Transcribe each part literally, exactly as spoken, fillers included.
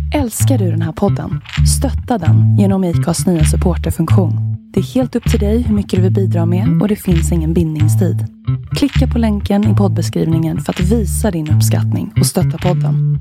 Älskar du den här podden? Stötta den genom I C A:s nya supporterfunktion. Det är helt upp till dig hur mycket du vill bidra med och det finns ingen bindningstid. Klicka på länken i poddbeskrivningen för att visa din uppskattning och stötta podden.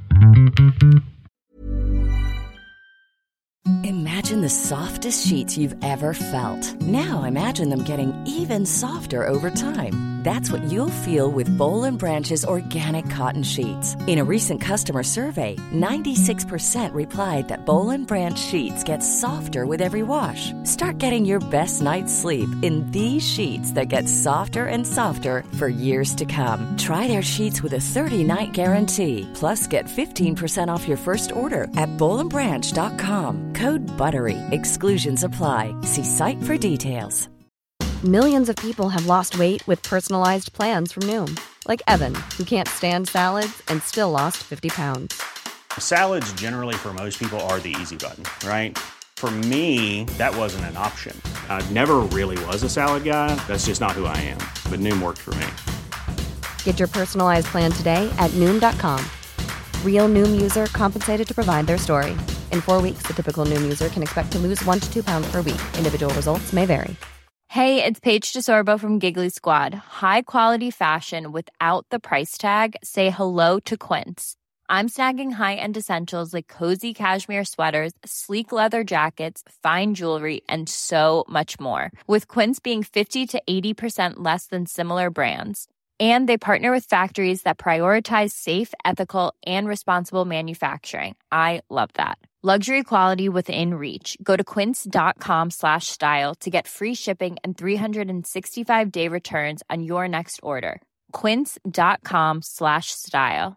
Imagine the softest sheets you've ever felt. Now imagine them getting even softer over time. That's what you'll feel with Boll and Branch's organic cotton sheets. In a recent customer survey, ninety-six percent replied that Boll and Branch sheets get softer with every wash. Start getting your best night's sleep in these sheets that get softer and softer for years to come. Try their sheets with a thirty-night guarantee. Plus, get fifteen percent off your first order at boll and branch dot com. Code BUTTERY. Exclusions apply. See site for details. Millions of people have lost weight with personalized plans from Noom. Like Evan, who can't stand salads and still lost fifty pounds. Salads generally for most people are the easy button, right? For me, that wasn't an option. I never really was a salad guy. That's just not who I am. But Noom worked for me. Get your personalized plan today at noom dot com. Real Noom user compensated to provide their story. In four weeks, the typical Noom user can expect to lose one to two pounds per week. Individual results may vary. Hey, it's Paige DeSorbo from Giggly Squad. High quality fashion without the price tag. Say hello to Quince. I'm snagging high-end essentials like cozy cashmere sweaters, sleek leather jackets, fine jewelry, and so much more. With Quince being fifty to eighty percent less than similar brands. And they partner with factories that prioritize safe, ethical, and responsible manufacturing. I love that. Luxury quality within reach. Go to quince dot com slash style to get free shipping and three sixty-five day returns on your next order. quince dot com slash style.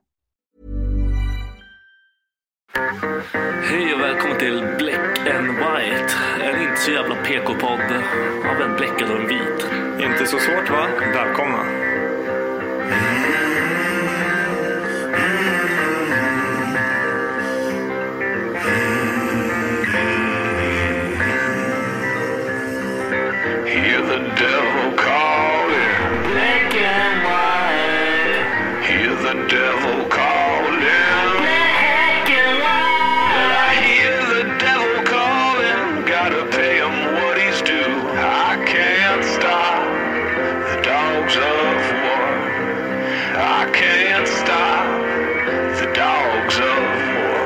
Hej och välkommen till Black and White. En inte så jävla P K-podd av en bläckad och en vit. Inte så svårt, va? Välkomna. Hear the devil calling, black and white. Hear the devil calling, black and white. But I hear the devil calling, gotta pay him what he's due. I can't stop the dogs of war. I can't stop the dogs of war.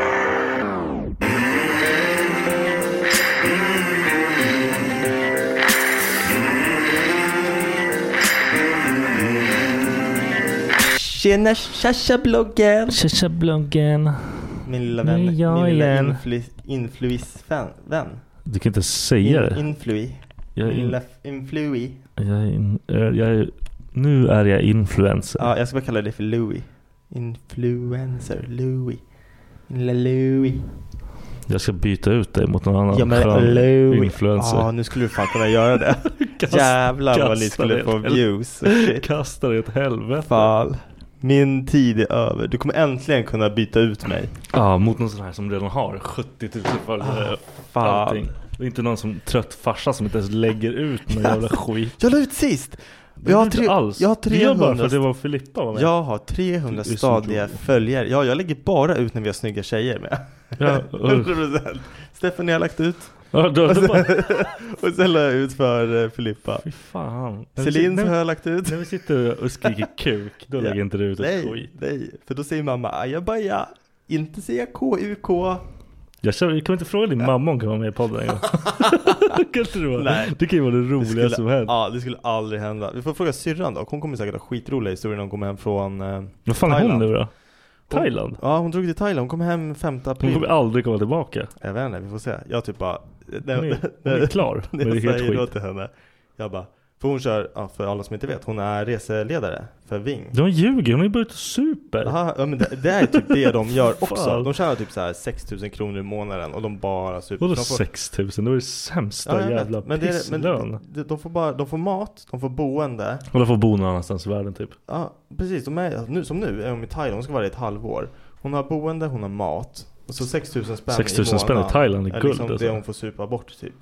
Tjena, Tjasha-bloggen! Tjasha-bloggen. Min lilla vän, Nej, jag min lilla igen. influ- influis-vän. Du kan inte säga In, det. influi. Jag är Min in, lilla influi. jag är in, jag är, nu är jag influencer. Ja, jag ska bara kalla det för Louis. Influencer, Louis. Min lilla Louis. Jag ska byta ut dig mot någon annan Ja, men skön Louis. influencer. Ja, nu skulle du fan kunna göra det. Kast, Jävlar vad ni skulle få views. Kasta dig åt helvete. Fan. Min tid är över. Du kommer äntligen kunna byta ut mig. Ja, mot någon sån här som redan har sjuttio tusen följare. Fan. Allting. Det är inte någon som trött farsa som inte ens lägger ut någon jävla skit. Jag la ut sist. Det Jag har, inte tre, alls. jag har Det är bara trehundra. för att det var Filippa var med. Jag har trehundra Det är så stadiga roligt. följare. Ja, jag lägger bara ut när vi har snygga tjejer med. Ja, hundra procent. Stephanie har lagt ut. Ja, då, Och då bara, sen, och sen la jag ut för uh, Filippa. fy fan. Celine när, har jag lagt ut. när vi sitter och skriker kuk, då Ja. lägger inte du ut ett Nej, skit. nej. För då säger mamma ajabaja. Inte säga K U K. Jag kör, kan vi inte fråga din ja. mamma om hon kan vara med i podden en gång? Kan inte du vara? Nej. Det kan ju vara det roligaste skulle, som hänt. Ja, det skulle aldrig hända. Vi får fråga syrran då. Hon kommer säkert ha skitroliga historier när hon kommer hem från uh, Vad fan är Thailand. hon nu då? Thailand? Hon, ja, hon drog till Thailand. Hon kom hem femte april. Hon kommer aldrig komma tillbaka. Jag vet inte, vi får se. Jag typ bara... Hon är, hon är klar. När det är jag helt säger då skit. till henne. Jag bara... För hon kör, ja, för alla som inte vet, hon är reseledare för Ving. De ljuger, hon är bara ute super. Aha, ja, men det, det är typ det de gör också. Fan. De tjänar typ så här sex tusen kronor i månaden och de bara super. Vadå De får- sex tusen? Det var det sämsta Ja, jag jävla vet. Men det är, men pisslön. de, de får bara, de får mat, de får boende. Och de får bo någon annanstans i världen typ. Ja, precis. De är, nu, som nu är de i Thailand, de ska vara där i ett halvår. Hon har boende, hon har mat. Och så sex tusen spänn sex i tusen spänn i månaden Thailand är är guld, liksom alltså. det hon får supa bort typ.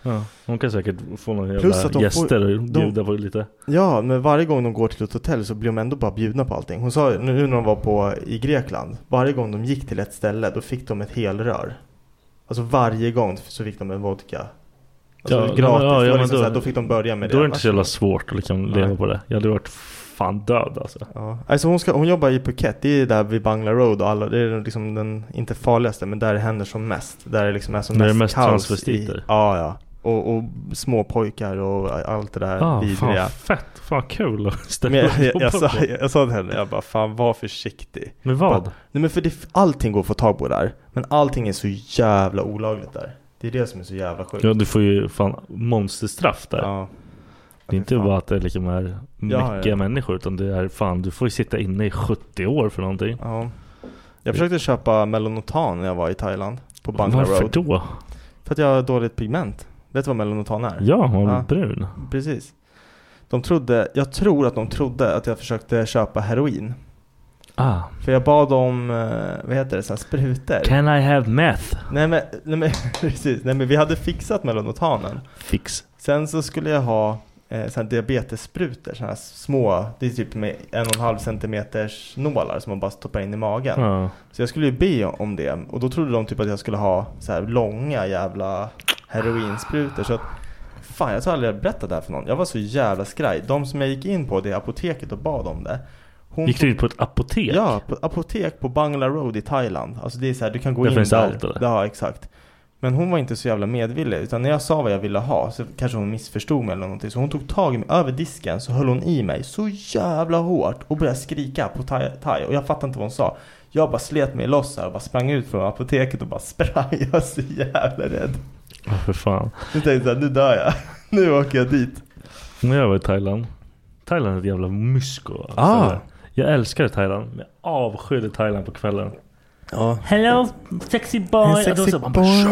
Ja, hon kan säkert få några Plus jävla gäster får, och bjuda de, på lite. Ja, men varje gång de går till ett hotell så blir de ändå bara bjudna på allting. Hon sa nu när de var på i Grekland, varje gång de gick till ett ställe då fick de ett helrör. Alltså varje gång så fick de en vodka. Alltså ja, gratis. Ja, ja, då, liksom då, så här, då fick de börja med då det. Då är det inte så jävla svårt att liksom leva på det. Jag hade varit fan död alltså. Ja. Alltså hon, ska, hon jobbar i Phuket. Det är där vid Bangla Road och alla. Det är liksom den, inte farligaste, men där det händer som mest. Där det liksom är som mest, mest kaos transvestiter. I, ja, ja. Och, och små pojkar och allt det där ah, vidriga. Fan fett, fan kul men jag, jag, jag, sa, jag, jag sa till henne, jag bara fan var försiktig. Men vad? Bara, nej men för det, allting går att få tag på där. Men allting är så jävla olagligt där. Det är det som är så jävla sjukt. Ja, du får ju fan monsterstraff där. Ja. Det är inte bara att det liksom är mäckiga ja, ja. människor, utan det är fan, du får ju sitta inne i sjuttio år för någonting. Ja. Jag försökte köpa Melanotan när jag var i Thailand på Bangla Varför Road. då? För att jag har dåligt pigment. Vet du vad Melanotan är? Ja, hon är ja. brun. Precis. De trodde, jag tror att de trodde att jag försökte köpa heroin. Ah. För jag bad om, vad heter det, så här sprutor. Can I have meth? Nej men, nej men precis. Nej men vi hade fixat Melanotanen. Fix. Sen så skulle jag ha eh, sån här diabetessprutor, såna här små, det är typ med en och en halv centimeters nålar som man bara stoppar in i magen. Ja. Så jag skulle ju be om det, och då trodde de typ att jag skulle ha så här långa jävla heroinsprutor. Så att, fan, jag tror aldrig jag berättat det här för någon. Jag var så jävla skraj. De som jag gick in på det apoteket och bad om det. Hon gick du ut på ett apotek? Ja, på ett apotek på Bangla Road i Thailand. Alltså det är så här, du kan gå det in finns där. Allt, eller? Ja, exakt. Men hon var inte så jävla medvillig, utan när jag sa vad jag ville ha så kanske hon missförstod mig eller någonting. Så hon tog tag i mig över disken, så höll hon i mig så jävla hårt och började skrika på thai, thai. Och jag fattade inte vad hon sa. Jag bara slet mig loss här och bara sprang ut från apoteket och bara sprang. Jag var så jävla rädd. Ja, för fan. Nu tänkte jag, nu dör jag. Nu åker jag dit. När jag var i Thailand. Thailand är ett jävla mysko. Ah. Jag älskar Thailand, men jag avskydde Thailand på kvällen. Ja. Hello, sexy boy. Hey, sexy så, boy.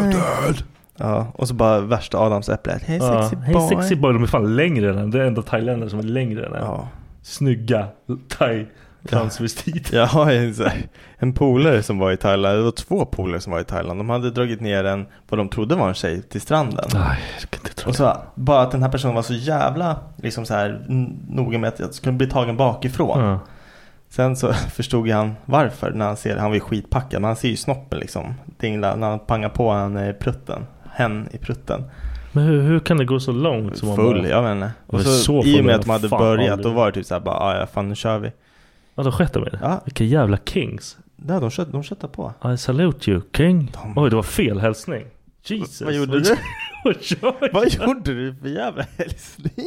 Ja, och så bara värsta Adamsäpplet. Hej ja. sexy boy. Hej sexy boy, de är fan längre än den. Det är enda thailändare som är längre än den. Ja. Snygga thai transvestit. Jag har en, en polare som var i Thailand. Det var två polare som var i Thailand. De hade dragit ner en, vad de trodde var en tjej, till stranden. Nej, jag kan inte tro och så bara att den här personen var så jävla liksom så här noga med att jag skulle bli tagen bakifrån. Ja. Sen så förstod han varför när han ser, han var ju skitpackad, men han ser ju snoppen liksom dingla när han pangar på han i prutten, hen i prutten. Men hur, hur kan det gå så långt? Som full, bara... jag vet inte. Och så, så i och med att de hade fan, börjat, aldrig. då var det typ såhär bara, ja fan nu kör vi. Ja, då skötte de det. Ja. Vilka jävla kings. Ja, de köttade de kötta på. I salute you, king. De... Oj, det var fel hälsning. Jesus. Vad gjorde du? Vad Vad gjorde du för jävla hälsning?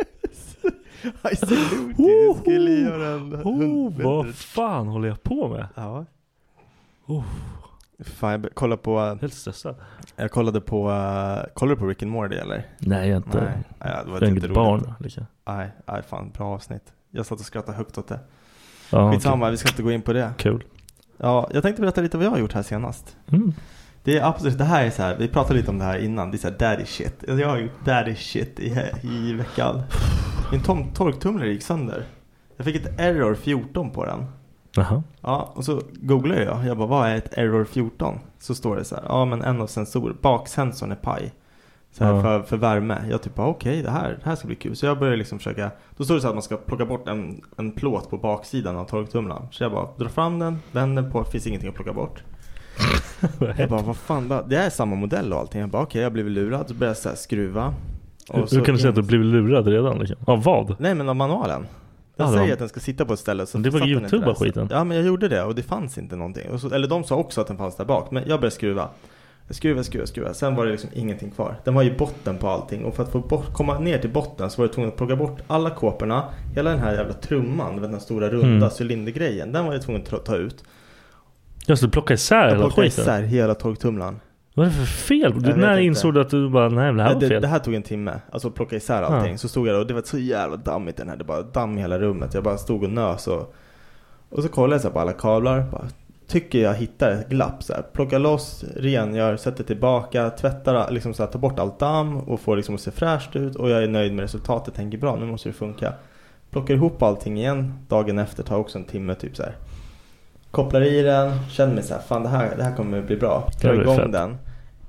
I salute you. Du skulle göra en oh, vad fan håller jag på med? Ja. Oh. Fan, jag kollade på... Helt stressad. Jag kollade på... Uh, kollade du på Rick and Morty, eller? Nej, jag inte. Nej, ja, det var jag inte inget barn. Liksom. Nej, nej, fan, bra avsnitt. Jag satt och skrattade högt åt det. Ja, Skitsamma, okay. Vi ska inte gå in på det. Kul. Ja, jag tänkte berätta lite vad jag har gjort här senast. Mm. Det är absolut, det här är så här, vi pratade lite om det här innan. Det är så här daddy shit. Jag har gjort daddy shit i, i veckan. Min tom, torktumlare gick sönder. Jag fick ett error fjorton på den. Jaha. Ja, och så googlade jag. Jag bara, vad är ett error fjorton? Så står det så här, ja men en av sensor, baksensorn är paj. Så här, ja. för, för värme. Jag typ, okej, okay, det, här, det här ska bli kul. Så jag började liksom försöka, då står det så här att man ska plocka bort en, en plåt på baksidan av torktumlaren. Så jag bara, drar fram den, vänder på, finns ingenting att plocka bort. Jag bara, vad fan, det är samma modell och allting. Jag bara, okej, okay, jag blev lurad. Så började jag så här skruva. Och hur, så hur kan du säga in... att du blev lurad redan? Liksom? Av vad? Nej, men av manualen. Den ja, säger var... att den ska sitta på ett ställe. Så det var YouTube och skiten. Ja, men jag gjorde det och det fanns inte någonting. Och så, eller de sa också att den fanns där bak. Men jag började skruva. Jag skruva, skruva, skruva. Sen var det liksom ingenting kvar. Den var i botten på allting. Och för att få bort, komma ner till botten så var jag tvungen att plocka bort alla kåporna. Hela den här jävla trumman, den här stora runda mm. cylindergrejen. Den var jag tvungen att ta ut. Jag skulle plocka isär hela skiten. isär hela torktumlaren. Vad är det för fel? Du, när insåg du att du bara, nej, det här var det, fel? Det här tog en timme. Alltså plocka isär allting. Ja. Så stod jag där och det var så jävla dammigt den här. Det bara damm i hela rummet. Jag bara stod och nös och, och så kollade jag så på alla kablar. Bara, tycker jag hittar ett glapp så här. Plocka loss, rengör, sätter tillbaka, tvättar, liksom så här, tar bort allt damm och får liksom att se fräscht ut. Och jag är nöjd med resultatet. Tänker bra, nu måste det funka. Plockar ihop allting igen. Dagen efter tar också en timme typ så här. Kopplar i den, känner mig så här, fan det här, det här kommer bli bra. Drar igång den.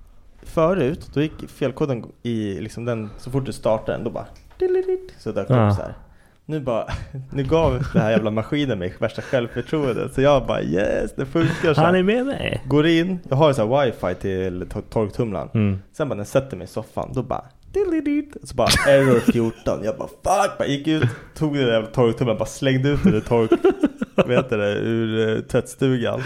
förut, då gick felkoden i liksom den, så fort du startade den, då bara så dök ja. upp så här. Nu bara, nu gav det här jävla maskinen mig värsta självförtroendet. Så jag bara, yes, det funkar så. Han är med mig. Går in, jag har så här wifi till torktumlaren. Mm. Sen bara när jag sätter mig i soffan, då bara så bara error fjorton. Jag bara fuck, bara gick ut, tog det där torktumlaren, bara slängde ut det tork vet det, ur uh, tvättstugan.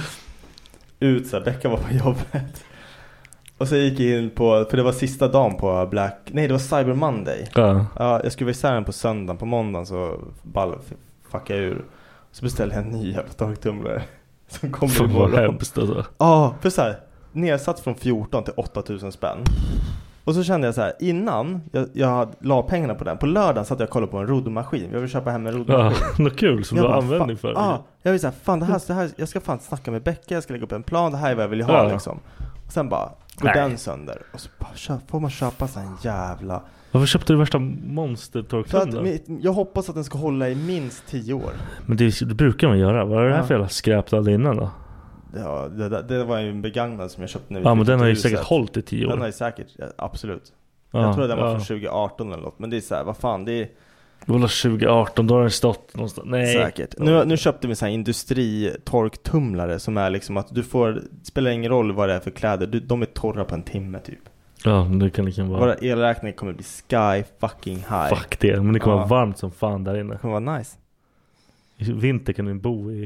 Ut så här, Becka var på jobbet. Och så gick jag in på, för det var sista dagen på Black, nej det var Cyber Monday. Ja. Ja, jag skulle vara i Sälen på söndagen, på måndagen så ball fuckade jag ur. Så beställde jag en ny jävla torktumlare som kommer imorgon. Hemskt alltså. Ja, för så här, nedsatt från fjorton till åtta tusen spänn. Och så kände jag så här, innan jag, jag la pengarna på den, på lördagen satt jag och kollade på en roddmaskin. Jag vill köpa hem en roddmaskin. Ja, något kul som jag du har användning för. Ja, jag vill säga, fan det här, det här, jag ska fan snacka med Becka, jag ska lägga upp en plan, det här är vad jag vill ha ja. liksom. Och sen bara går Nej. den sönder. Och så bara, köp, får man köpa så en jävla... Varför köpte du värsta monster-torktumlaren? Jag hoppas att den ska hålla i minst tio år. Men det, det brukar man göra. Vad är det här för jävla skräp du hade innan då? Ja, det, det, det var ju en begagnad som jag köpte nu. Ja, men den har ju säkert hållit i tio år. Den har ju säkert, ja, absolut. Ja, jag tror att den var ja. från tjugo arton eller något. Men det är så här, vad fan, det är... Det var tjugo arton, då har den stått någonstans. Nej. Säkert. Nu, nu köpte vi så här industritorktumlare som är liksom att du får, spelar ingen roll vad det är för kläder. Du, de är torra på en timme typ. Ja, det kan liksom vara. Våra elräkningar kommer bli sky fucking high. Fuck det, men det kommer ja. vara varmt som fan där inne. Det kommer vara nice. I vinter kan du bo i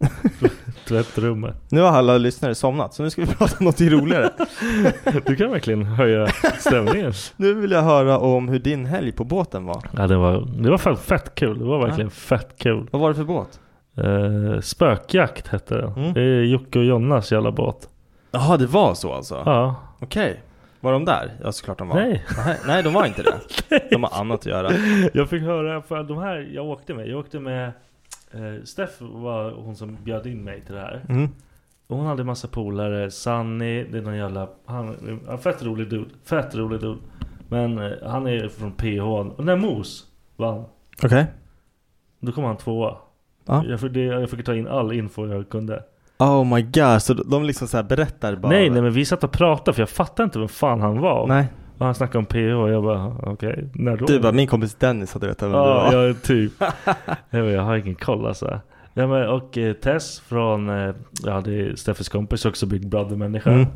tvättrummet. Nu har alla lyssnare somnat, så nu ska vi prata om något roligare. Du kan verkligen höja stämningen. Nu vill jag höra om hur din helg på båten var. Ja, det var, det var fett, fett kul. Det var verkligen ja. fett kul. Vad var det för båt? Uh, spökjakt hette det. Mm. Det är Jocke och Jonas jävla båt. Jaha, det var så alltså? Ja. Okej. Okay. Var de där? Ja, såklart de var. Nej. Nej, de var inte det. De har annat att göra. Jag fick höra, för de här jag åkte med. Jag åkte med eh, Steff var hon som bjöd in mig till det här. Mm. Och hon hade massa polare. Sunny, det är någon jävla... Han, han fett rolig dude. Fett rolig dude. Men eh, han är från P H. Och när Mos vann. Okej. Okay. Då kom han tvåa. Ja. Jag, fick, jag fick ta in all info jag kunde. Oh my god, så de liksom så här berättar bara. Nej, nej, men vi satt och pratade för jag fattade inte vem fan han var. Nej. Och han snackade om P H och jag bara, okej, okay, när då? Du bara, min kompis Dennis hade rätt vem ja, du var. Ja, typ. jag, bara, jag har ingen koll alltså. Ja, men, och eh, Tess från, eh, ja det är Steffes kompis, också Big Brother-människa. Mm.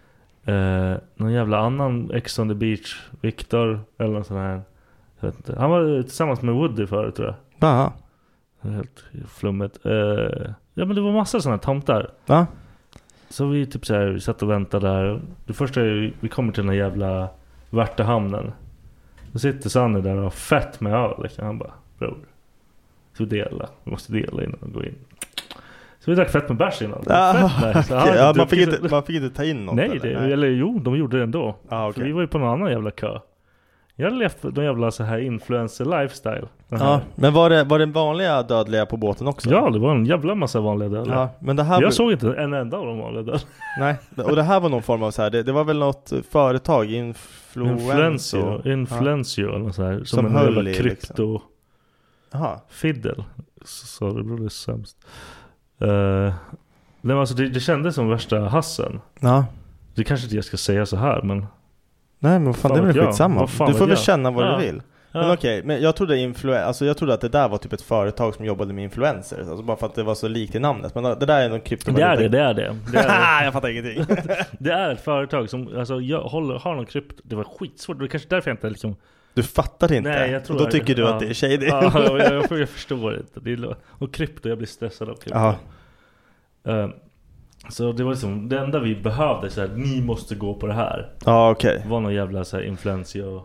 Eh, någon jävla annan Ex on the Beach, Victor, eller någon sån här. Jag vet inte. Han var tillsammans med Woody förut, tror jag. Aha. Helt flummet. Uh, ja, men det var massa sådana tomtar. Ja. Så vi typ så här, vi satt och väntade där. Det första är vi, vi kommer till den här jävla Värtahamnen. Då sitter Sanne där och har fett med öl. Liksom. Han bara, bror, så dela. Vi måste dela innan och gå in. Så vi drack fett med bärs innan. Ja, fett så, okay. ja, man, fick inte, man fick inte ta in något. Nej, eller? det, Nej. eller jo, de gjorde det ändå. Ah, okay. För vi var ju på någon annan jävla kö. Jag hade levt de jävla så här influencer lifestyle. Ja, men var det, var det vanliga dödliga på båten också? Ja, det var en jävla massa vanliga dödliga. Ja, men det här jag var... såg inte en enda av de vanliga dödliga. Nej, och det här var någon form av så här, det, det var väl något företag, Influencio, Influencio eller så här, som, som en jävla krypto liksom. fiddle. Så det blev det sämst. Uh, det, var alltså, det, det kändes som värsta hassen. Ja. Det kanske inte jag ska säga så här, men nej, men fan, fan det är väl skitsamma. Du får väl jag? känna vad ja. du vill. Ja. Men okej, okay, men jag trodde influen- alltså jag trodde att det där var typ ett företag som jobbade med influencers, alltså bara för att det var så likt i namnet. Men det där är någon kryptovaluta. Det är det, det är det. det, är det. Jag fattar ingenting. Det är ett företag som alltså jag håller har någon krypto. Det var skitsvårt. Det är kanske därför jag inte liksom. Du fattar inte. Nej, jag tror och då tycker det. du ja. att det är shady. Ja, jag, jag, jag förstår inte. Det är, och krypto, jag blir stressad av krypto. Uh, så det var liksom det enda vi behövde så här, ni måste gå på det här. Ja, ah, okej. Okay. Var någon jävla så här influencer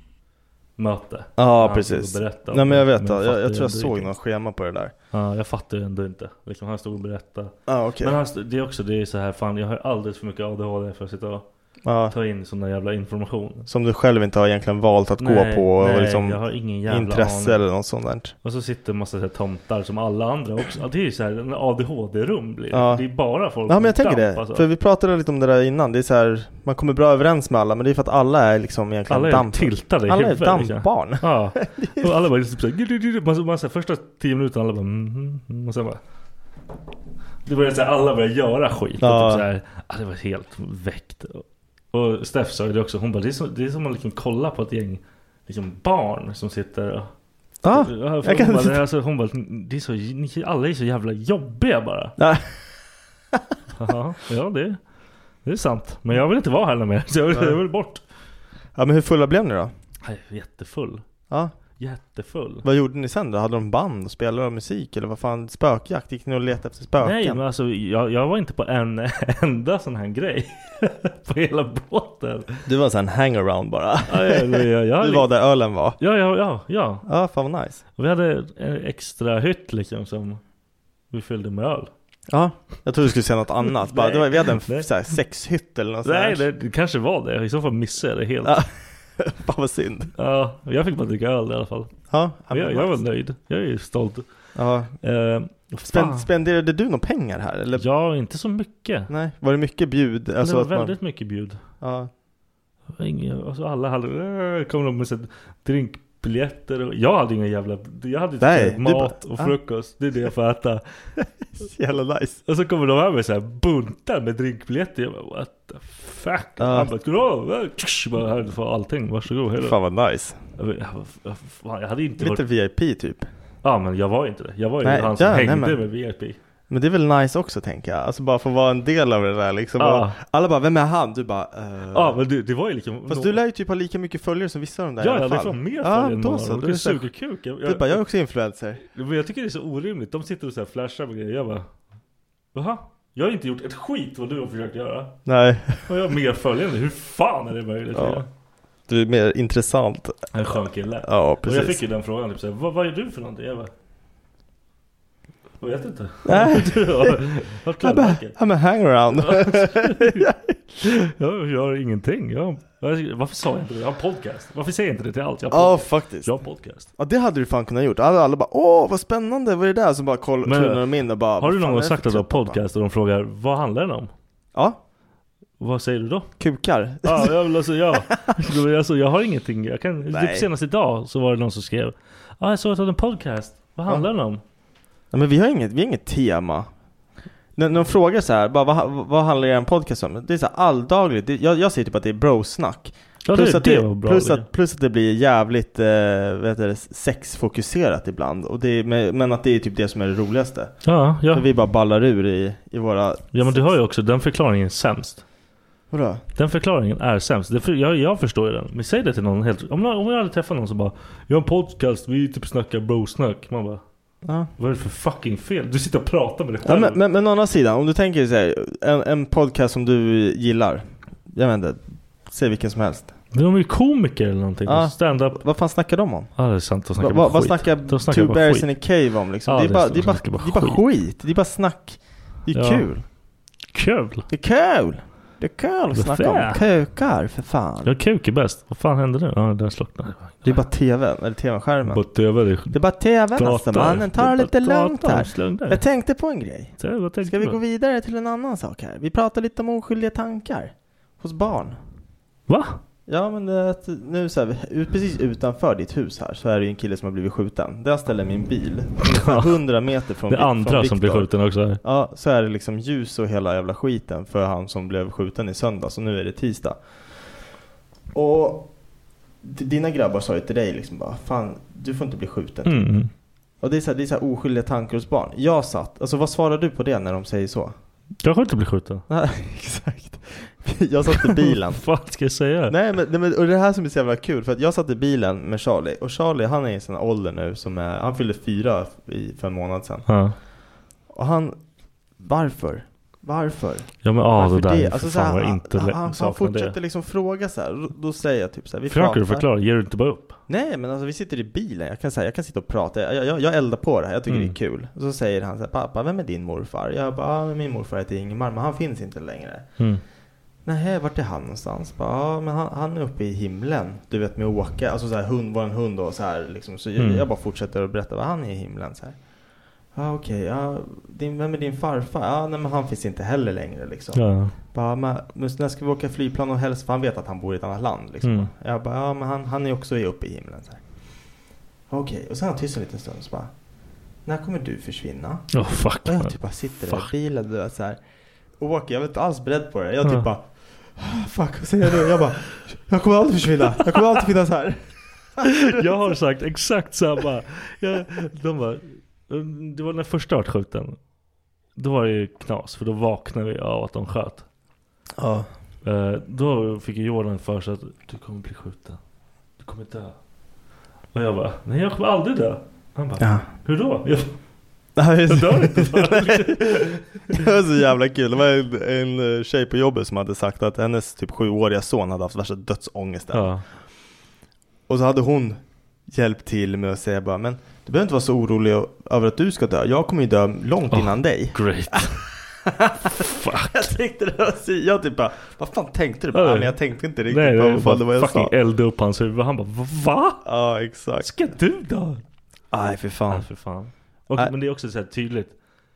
möte. Ja, ah, precis. Nej, men jag vet det. Jag, jag, jag tror jag såg inte. någon schema på det där. Ja, jag fattar ju ändå inte. Liksom, han stod och berättade. Ah, okay. Men han, det är också det är så här, fan, jag har alldeles för mycket A D H D för att sitta och ah. ta in sån där jävla information. Som du själv inte har egentligen valt att nej, gå på. Nej, och liksom jag har ingen jävla intresse aning. eller något sånt där. Och så sitter en massa så här tomtar som alla andra också. Det är ju så här, en A D H D-rum blir det. Ja. Det är bara folk ja, som men jag tänker damp, det. alltså. För vi pratade lite om det där innan. Det är så här, man kommer bra överens med alla. Men det är för att alla är liksom egentligen alla damp. Alla är tiltade i Alla huvudet, är dampbarn. Liksom. Ja. Och alla bara typ så här, man, man, så här, första tio minuter alla bara mm, mm, och sen bara det var så här, alla började göra skit. Ja. Och typ så här, ah, det var helt väckt. Och Steff sa det också. Hon bara, det är, så, det är som att liksom kolla på ett gäng liksom barn som sitter och... Ah, hon, jag kan... bara, det, alltså, hon bara, det är så, ni, alla är så jävla jobbiga bara. Ja, ja det, det är sant. Men jag vill inte vara här mer, så jag vill, jag vill bort. Ja, men hur fulla blev ni då? Nej, jättefull. Ja. Jättefull. Vad gjorde ni sen då? Hade de band och spelade de musik? Eller vad fan, spökjakt? Gick ni och letade efter spöken? Nej, men alltså jag, jag var inte på en enda sån här grej på hela båten. Du var en hangaround bara. Ja, jag, jag, jag, du var där ölen var. Ja, ja, ja, ja. Ja, fan vad nice. Och vi hade en extra hytt liksom som vi fyllde med öl. Ja, jag trodde du skulle säga något annat. Bara, det var, vi hade en så här, sexhytt eller något sånt. Nej, det, det kanske var det. I så fall missade jag det helt. Ja. Fan vad synd. Ja, jag fick bara dricka öl i alla fall. Ja, jag, jag var nöjd. Jag är stolt. Ja. Uh, Spend, spenderade du några pengar här? Eller? Ja, inte så mycket. Nej, var det mycket bjud? Alltså det var att man... väldigt mycket bjud. Ja. Ingen, alltså alla hade kom de med så drinkbiljetter och jag hade inga jävla jag hade Nej, mat bara, och frukost. Ah. Det är det jag får äta. Jävla nice. Och så kommer de här med så här buntar med drinkbiljetter. Jag bara, what the fuck? Ja. Han bara, ska bara här för allting. Varsågod. Hela. Fan vad nice. Jag, jag, jag hade inte lite varit... V I P typ. Ja, men jag var inte det. Jag var ju nej, han som ja, hängde nej, men... med V I P. Men det är väl nice också, tänker jag. Alltså bara få vara en del av det där liksom. Ja. Alla bara, vem är han? Du bara uh... Ja, men det, det var ju liksom... Fast du lär ju typ ha lika mycket följare som vissa av de där. Ja, i alla jag hade fall. fan mer ja, följare än då några. så. Det är superkuk. Jag, du bara, jag är också influencer. Men jag tycker det är så orimligt. De sitter och så här flashar med grejer. Jag bara, jaha? Jag har inte gjort ett skit vad du har försökt göra. Nej. Och jag har mer följande. Hur fan är det möjligt? Ja. Du är mer intressant. En skön kille. Ja, precis. Och jag fick ju den frågan. Typ, så här, vad, vad är du för någonting? Jag bara, jag vet inte. Nej. Jag bara, I'm a hangaround. jag gör ingenting. Jag, varför sa jag inte det? Jag har en podcast. Varför säger jag inte det till allt? Ja, oh, faktiskt. Jag har podcast. Ja, det hade du fan kunnat gjort. Alla, alla bara, åh, vad spännande. Vad är det där? Så bara kollar de in och bara... Har du någon gång sagt att du har podcast och de frågar, vad handlar den om? Ja. Vad säger du då? Kukar. Ja, jag vill alltså, ja. alltså, jag har ingenting. Jag kan, typ senast idag så var det någon som skrev, ja, ah, jag såg att du hade en podcast. Vad handlar ja. den om? Ja, men vi har inget, vi har inget tema. När de frågar så här, bara, vad, vad handlar er en podcast om? Det är så här alldagligt. Det, jag, jag säger typ att det är brosnack. Ja, plus, det, att det det, bra plus, att, plus att det blir jävligt eh, vet du, sexfokuserat ibland. Och det, men att det är typ det som är det roligaste. Ja, ja. För vi bara ballar ur i, i våra... Ja, men du har ju också, den förklaringen är sämst. Vadå? Den förklaringen är sämst. Det för, jag, jag förstår ju den. Men säg det till någon helt... Om, om jag hade träffat någon som bara, jag har en podcast, vi typ snackar brosnack. Man bara... Ja. Vad är det för fucking fel? Du sitter och pratar med dig själv. Ja, men, men, men å andra sidan, om du tänker så här, en, en podcast som du gillar, jag vet inte, säg vilken som helst. Men de är ju komiker eller någonting. Ja. Stand-up. Vad fan snackar de om? Ja, det är sant. De snackar va, bara Vad skit. snackar, snackar Two Bears in a Cave om liksom? Ja, det, är det, bara, är det, är bara, bara det är bara skit. Det är bara snack. Det är ja. kul. Kul. Det är kul. Det är kul att snacka om kökar, för fan. Ja, kuk är bäst. Vad fan hände nu? Ja, den slocknade. Det är bara tv, eller tv-skärmen. Bara TV, det, är... det är bara tv nästan, mannen. Ta det lite lugnt här. Slungdär. Jag tänkte på en grej. Så, Ska vi gå vidare till en annan sak här? Vi pratar lite om oskyldiga tankar hos barn. Va? Ja, men det, nu så här, precis utanför ditt hus här så är det en kille som har blivit skjuten. Där ställer min bil hundra meter från, det andra från som blir skjuten också här. Ja, så är det liksom ljus och hela jävla skiten för han som blev skjuten i söndag. Så nu är det tisdag. Och dina grabbar sa ju till dig liksom bara, fan, du får inte bli skjuten. Mm. Och det är så här, det är så här oskyldiga tankar hos barn. Jag satt, alltså vad svarar du på det när de säger så? Jag får inte bli skjuten. Nej, exakt. Jag satt i bilen. Vad ska jag säga? Nej, men, nej, men och det här som är så jävla kul, för att jag satt i bilen med Charlie. Och Charlie, han är i sån ålder nu som är, han fyllde fyra i, för en månad sedan. Ja. Och han, varför? Varför? Ja, men ah, det där det? är Alltså, fan han, jag inte han, han, han fortsätter det. liksom fråga så här. Då, då säger jag typ så här, vi Försöker pratar. du förklara? Ger du inte bara upp? Nej, men alltså vi sitter i bilen. Jag kan säga, jag kan sitta och prata. Jag, jag, jag eldar på det här. Jag tycker mm. det är kul. Och så säger han så här, pappa, vem är din morfar? Jag bara, ah, min morfar heter Ingemar, men han finns inte längre. Mm. Nej, vart är han någonstans? Bara, ja, men han, han är uppe i himlen. Du vet, med åka. Alltså så här, hund var en hund och så här liksom. Så mm. jag, jag bara fortsätter att berätta vad han är i himlen så här. Ja, okej. Okay, ja, din, vem är din farfar? Ja, nej, men han finns inte heller längre liksom. Ja. Bara, men, men när ska vi åka flygplan och helst? För han vet att han bor i ett annat land liksom. Mm. Jag bara, ja, men han, han är också uppe i himlen så här. Okej, okay. Och sen har han tyst en liten stund så bara, när kommer du försvinna? Oh, fuck. Och jag typ bara sitter fuck. där i bilen och så här. Och åker, jag var inte alls beredd på det. Jag typ ja. bara, Fuck, vad säger jag nu? Jag bara, jag kommer alltid försvinna. Jag kommer alltid finnas här. Jag har sagt exakt samma. Jag, de bara, det var den första artskjuten. Då var det ju knas, för då vaknade vi av att de sköt. Ja. Uh, då fick Jordan för sig att du kommer bli skjuten. Du kommer dö. Och jag bara, nej jag kommer aldrig dö. Han bara, ja. Hur då? Jag, jag dör inte bara. Det var så jävla kul. Det var en, en tjej på jobbet som hade sagt att hennes typ sjuåriga son hade haft värsta dödsångesten. Ja. Och så hade hon hjälpt till med att säga bara, men du behöver inte vara så orolig över att du ska dö. Jag kommer ju dö långt oh, innan dig. Great. Fuck. Jag tänkte det var så, jag typ bara, vad fan tänkte du? Bara, men jag tänkte inte riktigt nej, på vad det var jag sa. Elda upp hans huvud. Han bara, va? Ja, exakt. Ska du då? Nej, för fan. Nej, för fan. Och, men det är också så här tydligt.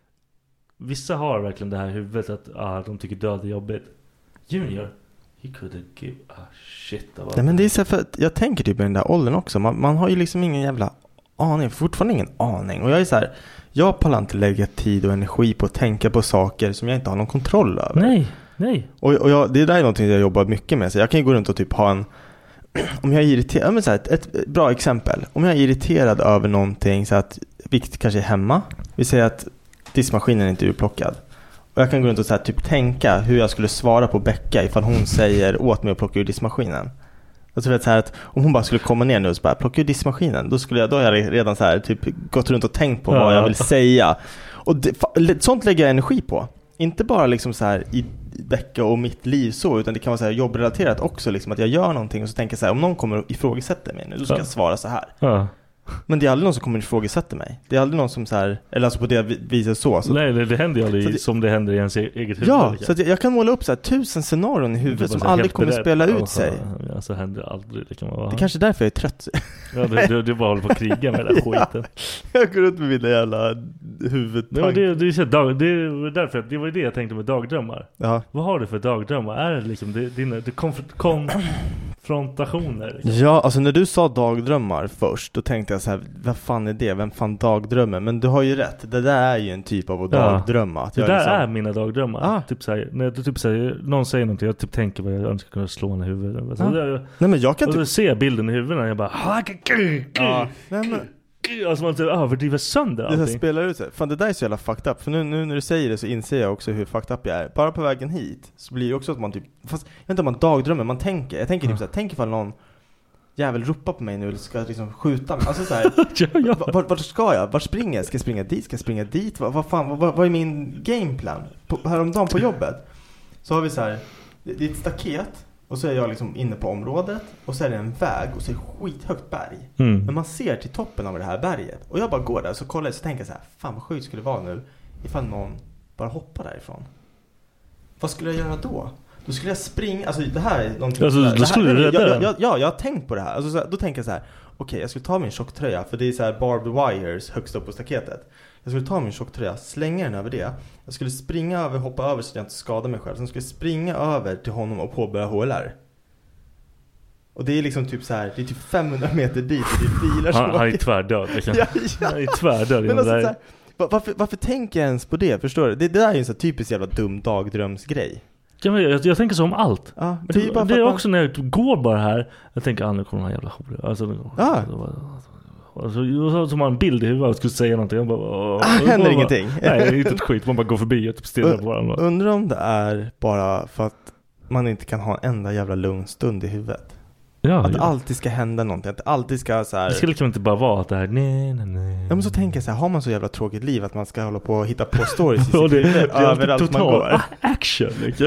Vissa har verkligen det här huvudet att ah, de tycker död är jobbigt. Junior, he could give a shit about. Nej, men det är så för att jag tänker typ i den där åldern också. Man, man har ju liksom ingen jävla aning. Fortfarande ingen aning. Och jag är så här, jag pallar inte lägga tid och energi på att tänka på saker som jag inte har någon kontroll över. Nej, nej. Och, och jag, det där är någonting jag jobbar mycket med. Så jag kan ju gå runt och typ ha en... Om jag är irriterad... Men så här, ett, ett bra exempel. Om jag är irriterad över någonting så att... Vilket kanske är hemma. Vi säger att diskmaskinen inte är urplockad. Och jag kan gå runt och så här, typ tänka hur jag skulle svara på Becka ifall hon säger åt mig att plocka ur diskmaskinen. Jag tror att så här att om hon bara skulle komma ner nu och så bara plocka ur diskmaskinen, då skulle jag då har jag redan så här typ gått runt och tänkt på ja. vad jag vill säga. Och det, sånt lägger jag energi på. Inte bara liksom så här i Becka och mitt liv så, utan det kan vara så här jobbrelaterat också liksom, att jag gör någonting och så tänker jag så här, om någon kommer och ifrågasätter mig nu, då ska ja. jag svara så här. Ja. Men det är aldrig någon som kommer och ifrågasätter mig. Det är aldrig någon som så här, eller alltså på det viset så. så nej, det, det händer ju aldrig det, som det händer i ens eget huvud. Ja, så att jag, jag kan måla upp så här tusen scenarion i huvudet som aldrig kommer spela ut sig. Ja, så händer det aldrig. Det kan vara. Det är kanske därför jag är trött. Ja, du, du, du bara håller på att kriga med den där skiten. Jag går ut med mina jävla huvudtankar. Det, det, det, dag, det är därför, det var ju det jag tänkte med dagdrömmar. Ja. Vad har du för dagdrömmar? Är det liksom det, dina det konf- konfrontationer? Liksom? Ja, alltså när du sa dagdrömmar först, då tänkte jag så här, vad fan är det? Vem fan dagdrömmer? Men du har ju rätt. Det där är ju en typ av att ja. dagdrömma. Att det där liksom... är mina dagdrömmar. Ah. Typ så här, när du typ säger, någon säger någonting, jag typ tänker vad jag önskar kunna slå henne i huvudet. Alltså, ah. jag, Nej, men jag kan och typ... då ser jag bilden i huvudet och jag bara ja. Nej, men... Alltså man typ överdriver sönder allting. Det här spelar ut sig. Fan, det där är så jävla fucked up. För nu, nu när du säger det så inser jag också hur fucked up jag är. Bara på vägen hit så blir det också att man typ... Fast jag vet inte om man dagdrömmer. Man tänker, jag tänker typ så här, tänk ifall någon jävel ropar på mig nu eller ska liksom skjuta mig. Alltså så här, ja, ja. Vart, vart ska jag? Vart springer jag? Ska jag springa dit? Ska jag springa dit? Vad, vad fan, vad, vad är min gameplan? På, häromdagen på jobbet så har vi så här, det, det är ett staket och så är jag liksom inne på området och så är det en väg och så är det skithögt berg. Mm. Men man ser till toppen av det här berget och jag bara går där och så kollar jag så tänker jag så här, fan vad sjukt skulle det vara nu ifall någon bara hoppar därifrån. Vad skulle jag göra då? Då skulle jag springa, alltså det här är någonting alltså, där. Då skulle du rädda jag, jag, Ja, jag har tänkt på det här. Alltså, så här, då tänker jag så här, okej, okay, jag skulle ta min tjocktröja, för det är så här barbed wires högst upp på staketet. Jag skulle ta min tjocktröja, slänga den över det. Jag skulle springa över, hoppa över så att jag inte skadar mig själv. Sen skulle jag springa över till honom och påbörja H L R. Och det är liksom typ så här, det är typ femhundra meter dit och det är bilar som... Han, han är tvärdöd. Liksom. ja, ja. Han är tvärdöd. Men alltså, så här, varför, varför tänker jag ens på det? Förstår du? Det, det där är ju en så typisk jävla dum dagdrömsgrej. Jag, jag, jag tänker så om allt. Ja, det är, det, det är också man... när jag går bara här. Jag tänker, ah, nu kommer den här jävla hora. Alltså, ja. alltså, så man har en bild i huvudet och skulle säga någonting. Jag bara, åh, ah, händer bara, ingenting. Nej, inte ett skit. Man bara går förbi och typ stirrar på varandra. Undrar om det är bara för att man inte kan ha en enda jävla lugn stund i huvudet. Ja, att det ja. alltid ska hända någonting. Att det alltid ska så här... Det ska liksom inte bara vara att det här nej, nej, nej. Ja, men så tänker jag så här, har man så jävla tråkigt liv att man ska hålla på och hitta på stories i sitt huvud överallt man går. Action, liksom.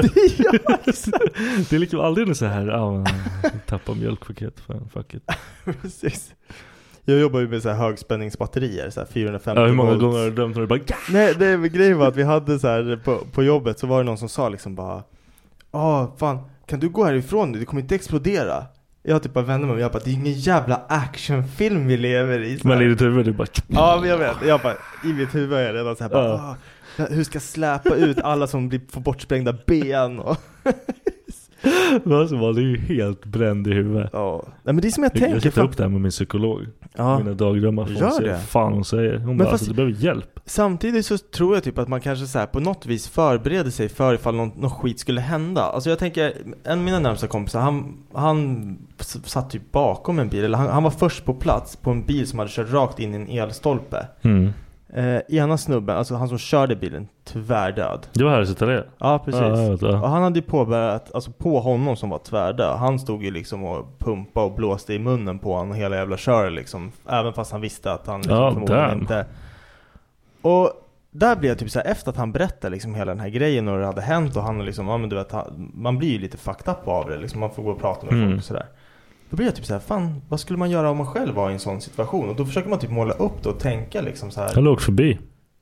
Det är liksom aldrig så här, ja, man tappar mjölkpaket för fuck it. Precis. Jag jobbar ju med så här högspänningsbatterier, så här fyrahundrafemtio. Ja, hur många volt. gånger har du dömt när du bara... Nej, det är grejen var att vi hade så här på, på jobbet så var det någon som sa liksom bara, ja, fan, kan du gå härifrån nu? Det kommer inte explodera. Jag typ bara vände mig och jag bara, det är ingen jävla actionfilm vi lever i. Men i ditt huvud du bara... Ja, men jag vet. Jag bara, i mitt huvud är jag redan så här bara, uh. hur ska jag släpa ut alla som blir, får bortsprängda ben? Och Alltså, man är ju helt bränd i huvudet. Ja. Nej, men det är som jag, jag tänker. Jag sätter upp det här med min psykolog. Ja. Mina dagdrömmar. Gör det. Fan hon säger. Hon men bara, fast, alltså, du behöver hjälp. Samtidigt så tror jag typ att man kanske så här, på något vis förbereder sig för ifall någon, någon skit skulle hända. Alltså jag tänker, en av mina närmsta kompisar, han, han satt typ bakom en bil. Eller han, han var först på plats på en bil som hade kört rakt in i en elstolpe. Mm. Eh, ena snubben, alltså han som körde bilen, tvärdöd. Du var här i Italien? Ja, precis. Ja, jag vet, ja. Och han hade ju påbörjat, alltså på honom som var tvärdöd. Han stod ju liksom och pumpa och blåste i munnen på honom hela jävla kör liksom. Även fast han visste att han liksom ja, förmodligen damn. inte. Och där blev jag typ så här, efter att han berättade liksom hela den här grejen och det hade hänt och han liksom, ja men du vet, han, man blir ju lite fucked up av det liksom. Man får gå och prata med mm. folk och sådär. Då blir jag typ så här, fan, vad skulle man göra om man själv var i en sån situation? Och då försöker man typ måla upp det och tänka liksom så här. Han låg förbi.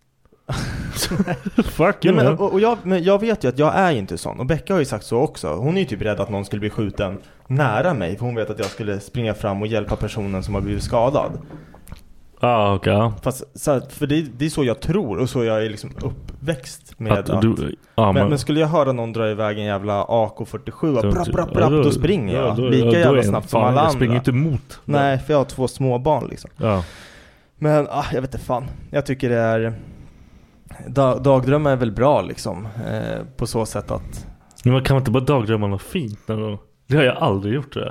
Fuck you. Nej, men, och, och jag, men jag vet ju att jag är inte sån. Och Becka har ju sagt så också. Hon är ju typ rädd att någon skulle bli skjuten nära mig. För hon vet att jag skulle springa fram och hjälpa personen som har blivit skadad. Ah, okej. Okay. Fast, så, för det, det är så jag tror. Och så jag är liksom uppväxt med att, att du, ah, men, men, men skulle jag höra någon dra iväg en jävla A K fyrtiosju och brapp, brapp, brapp, ja, då springer jag. Ja, då, lika ja, jävla snabbt som fan, alla jag andra. Jag springer inte emot. Nej, för jag har två små barn liksom. Ja. Men ah, jag vet inte fan. Jag tycker det är... Dag, dagdrömmar är väl bra liksom. Eh, på så sätt att... Men man kan inte bara dagdrömma något fint någon gång. Det har jag aldrig gjort det.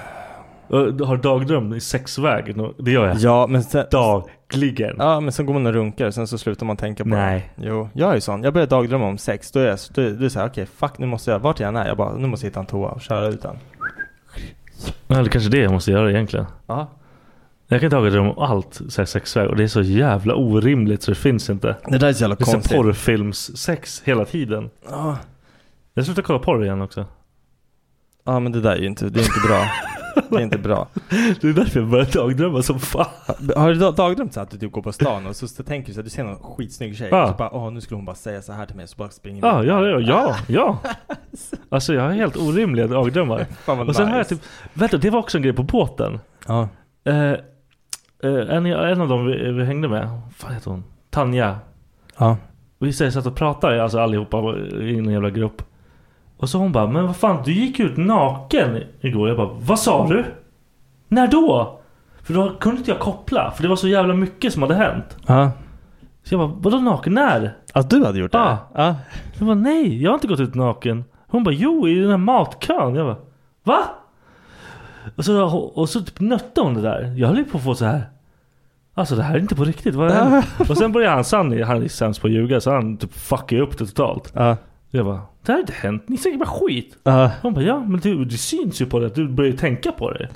Du har dagdröm i sexväg. Det gör jag. Ja, men sen... Dagligen. Ja, men sen går man och runkar. Sen så slutar man tänka på Nej. det. Jo, jag är ju sån. Jag börjar dagdrömma om sex. Då är jag då är, då är så här, okej, okay, fuck, nu måste jag... Vart jag än är. Jag bara, nu måste jag hitta en toa och köra ut den. Ja, det är kanske det jag måste göra egentligen. Ja. Jag kan dagdrömma om allt så sexväg. Och det är så jävla orimligt så det finns inte. Det där är så jävla konstigt. Det är porrfilms-sex hela tiden. Ja. Jag slutar kolla porr igen också. Ja, men det där är ju inte, det är inte bra. Det är inte bra. Det är därför jag börjar dagdrömma som fan. Har du dagdrömt så att du typ går på stan och så, så tänker du så att du ser någon skitsnygg tjej ja. och så bara, åh, nu skulle hon bara säga så här till mig så bara springer ja, ja, ja, ja, ja. Alltså jag har helt orimliga dagdrömmar. Och sen nice. Har jag typ, vänta, det var också en grej på båten. Ja. Eh, eh, en, en av dem vi, vi hängde med, vad heter hon? Tanja. Ja. Vi säger så att och pratar, alltså allihopa i en jävla grupp. Och så hon bara, men vad fan, du gick ut naken igår. Jag bara, vad sa du? När då? För då kunde inte jag koppla, för det var så jävla mycket som hade hänt. Ja. Så jag bara, vadå naken? När? Att du hade gjort det? Ja. Ja. Jag bara, nej, jag har inte gått ut naken. Hon bara, jo, i den här matkön. Jag bara, va? Och så, och så typ nötte hon det där. Jag höll ju på att få så här. Alltså det här är inte på riktigt. Vad är det? Och sen började han, Sanny, han är sämst på att ljuga, så han typ fuckar upp det totalt. Ja. Jag bara, det här har inte hänt. Ni säger bara skit. Uh. Hon bara, ja, men du, det syns ju på det att du börjar tänka på det.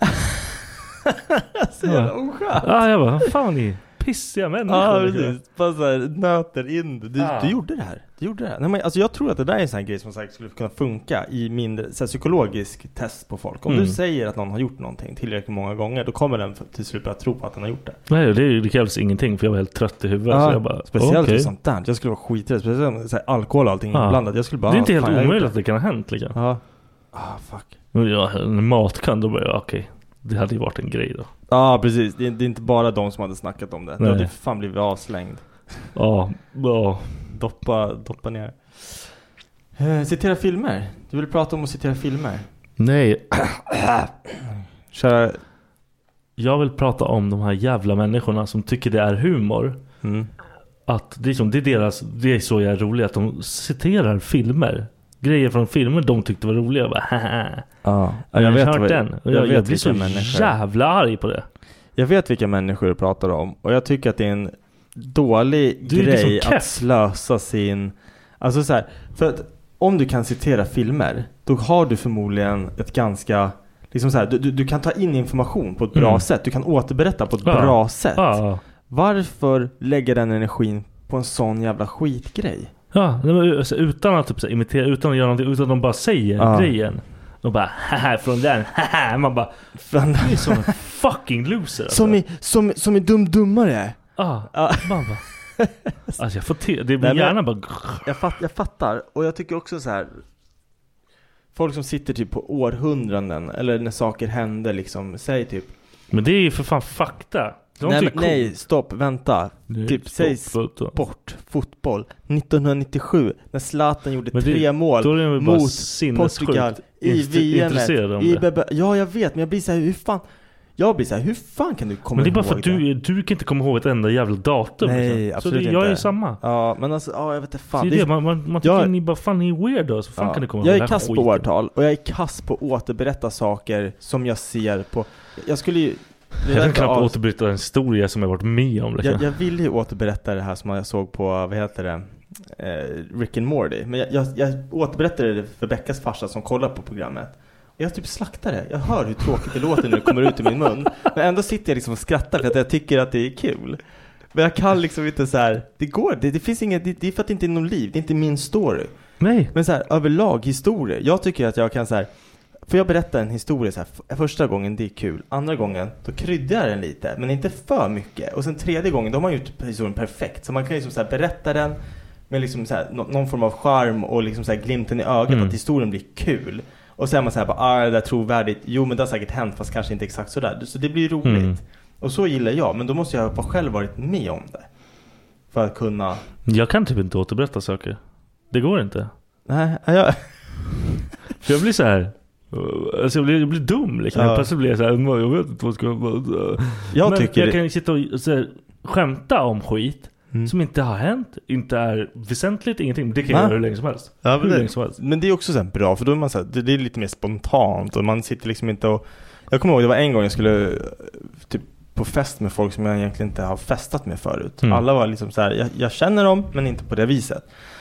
Så jävla oskönt. Ja, jag bara, fan ni pissiga människor. Ja, precis. Bara så här, nöter in det. Du, ah. du gjorde det här. Du gjorde det här. Nej, men, alltså, jag tror att det där är en sån här grej som sagt skulle kunna funka i mindre så här, psykologisk test på folk. Om mm. du säger att någon har gjort någonting tillräckligt många gånger, då kommer den till slut att tro på att den har gjort det. Nej, det, det krävs ingenting, för jag var helt trött i huvudet. Ja, så jag bara, speciellt okay. sånt där. Jag skulle vara skiträdd. Speciellt så här, alkohol och allting ah. inblandat. Jag skulle bara, det är inte helt fan, omöjligt att det kan ha hänt. Liksom. Ja. Ah, fuck. Ja, en mat kan då börja, okej. Okay. Det hade ju varit en grej då. Ja, ah, precis. Det är, det är inte bara de som hade snackat om det. Nej. Då hade fan blivit avslängd. Ja, ja. Doppa, doppa ner. Uh, citera filmer. Du vill prata om att citera filmer? Nej. Köra. Jag vill prata om de här jävla människorna som tycker det är humor. Mm. Att det är, som, det är deras, det är så jag är rolig att de citerar filmer. Grejer från filmer de tyckte var roliga. Jag bara, haha. Ja, jag, jag vet hört vad, den. Och jag, jag, jag blir så människor. jävla arg på det. Jag vet vilka människor du pratar om. Och jag tycker att det är en dålig du grej att slösa sin... Alltså så här, för att om du kan citera filmer, då har du förmodligen ett ganska... Liksom så här, du, du kan ta in information på ett bra mm. sätt. Du kan återberätta på ett ja. bra sätt. Ja. Varför lägga den energin på en sån jävla skitgrej? Ja, alltså, utan att typ, så, imitera, utan att göra någonting, utan att de bara säger ja. grejen. De bara, haha, från den, haha. Man bara, från det är som en fucking loser. Alltså. Som, i, som, som är dum-dummare. Ah, ah. Man bara, alltså jag får te- det blir gärna bara... Jag, fatt, jag fattar, och jag tycker också så här. Folk som sitter typ på århundraden, eller när saker händer liksom, säger typ... Men det är ju för fan fakta. Nej, men, nej, stopp, vänta. Nej, typ, stopp, säg vänta. sport, fotboll. nittonhundranittiosju, när Zlatan gjorde men det, tre mål då är det bara mot Portugal i V M. I B B. Ja, jag vet, men jag blir så här, hur fan... Jag blir så här, hur fan kan du komma ihåg det? Men det är bara för att du, du kan inte komma ihåg ett enda jävla datum. Nej, liksom. absolut så det, inte. jag är ju samma. Ja, men alltså, ja, jag vet inte fan. Det är det, man, man, man tycker jag, ni bara, fan ni är weird då. Så fan ja, kan du komma jag ihåg är kass skiten. på årtal och jag är kass på att återberätta saker som jag ser på. Jag skulle ju... Jag kan knappt av... återberätta en historia som jag varit med om. Liksom. Jag, jag ville ju återberätta det här som jag såg på, vad heter det? Eh, Rick and Morty. Men jag, jag, jag återberättade det för Beckas farsa som kollar på programmet. Jag typ slaktar det. Jag hör hur tråkigt det låter när det kommer ut i min mun. Men ändå sitter jag liksom och skrattar för att jag tycker att det är kul. Men jag kan liksom inte så här. Det går, det, det finns inget, det, det är för att det inte är någon liv. Det är inte min story. Nej. Men så här, överlag historier. Jag tycker att jag kan så här. Får jag berätta en historia så här, första gången det är kul. Andra gången, då kryddar jag den lite. Men inte för mycket. Och sen tredje gången, då har man gjort historien perfekt. Så man kan ju liksom så här berätta den med liksom så här, någon form av charm och liksom så här glimten i ögat. Mm. Att historien blir kul. Och sen är man så här bara, ah, det där är trovärdigt. Jo, men det har säkert hänt, fast kanske inte exakt sådär. Så det blir roligt. Mm. Och så gillar jag, men då måste jag ha själv varit med om det. För att kunna... Jag kan typ inte återberätta saker. Det går inte. Nej, jag... För jag blir så här... Alltså jag blir, jag blir dum liksom. Ja. Plötsligt blir jag så här, jag vet inte vad ska jag... Jag men tycker jag kan sitta och så här, skämta om skit. Mm. Som inte har hänt, inte är väsentligt, ingenting. Det kan jag göra hur länge som helst. Ja, hur det, länge som helst. Men det är också så här bra, för då är man så här, det, det är lite mer spontant och man sitter liksom inte och... Jag kommer ihåg, det var en gång jag skulle typ på fest med folk som jag egentligen inte har festat med förut. Mm. Alla var liksom så här, jag, jag känner dem, men inte på det viset.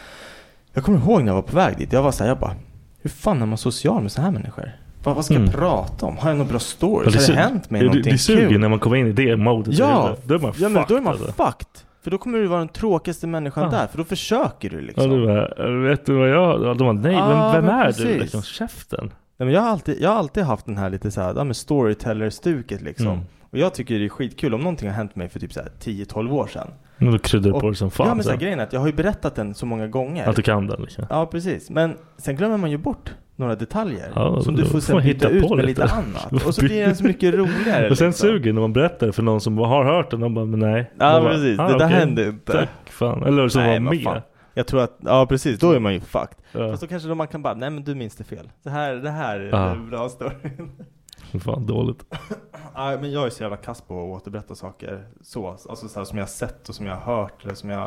Jag kommer ihåg när jag var på väg dit, jag var så här, jag bara, hur fan är man social med så här människor? Vad, vad ska mm. jag prata om? Har jag några bra stories? Ja, det har det hänt mig det, någonting det suger kul? När man kommer in i det modet. Ja, då är man ja, fucked. Men då är man alltså. fucked. För då kommer du vara den tråkigaste människan ah. där. För då försöker du liksom. Ja, du bara, vet du vad jag... De bara, nej, ah, men vem men är precis. Du? Liksom, käften. Nej, men jag, har alltid, jag har alltid haft den här lite så här, ja, med storyteller-stuket liksom. Mm. Och jag tycker det är skitkul om någonting har hänt mig för typ så här tio tolv år sedan. Men då kryddar du på det som fan. Ja, men så här, grejen är att jag har ju berättat den så många gånger. Att du kan den liksom. Ja, precis. Men sen glömmer man ju bort några detaljer. Ja, som du får sen byta ut med lite annat. Och så blir det så mycket roligare. Och sen liksom. Suger när man berättar för någon som har hört den. De bara, men nej. Ja, bara, precis. Ah, det där okay. hände inte. Tack, fan. Eller som nej, var med. Fan. Jag tror att, ja precis, då är man ju fucked. Ja. Fast då kanske då man kan bara, nej men du minns det fel. Det här, det här är ah. en bra story. Fan, dåligt. Ja, men jag är så jävla kass på att återberätta saker så. Alltså så här, som jag har sett och som jag har hört. Eller som jag...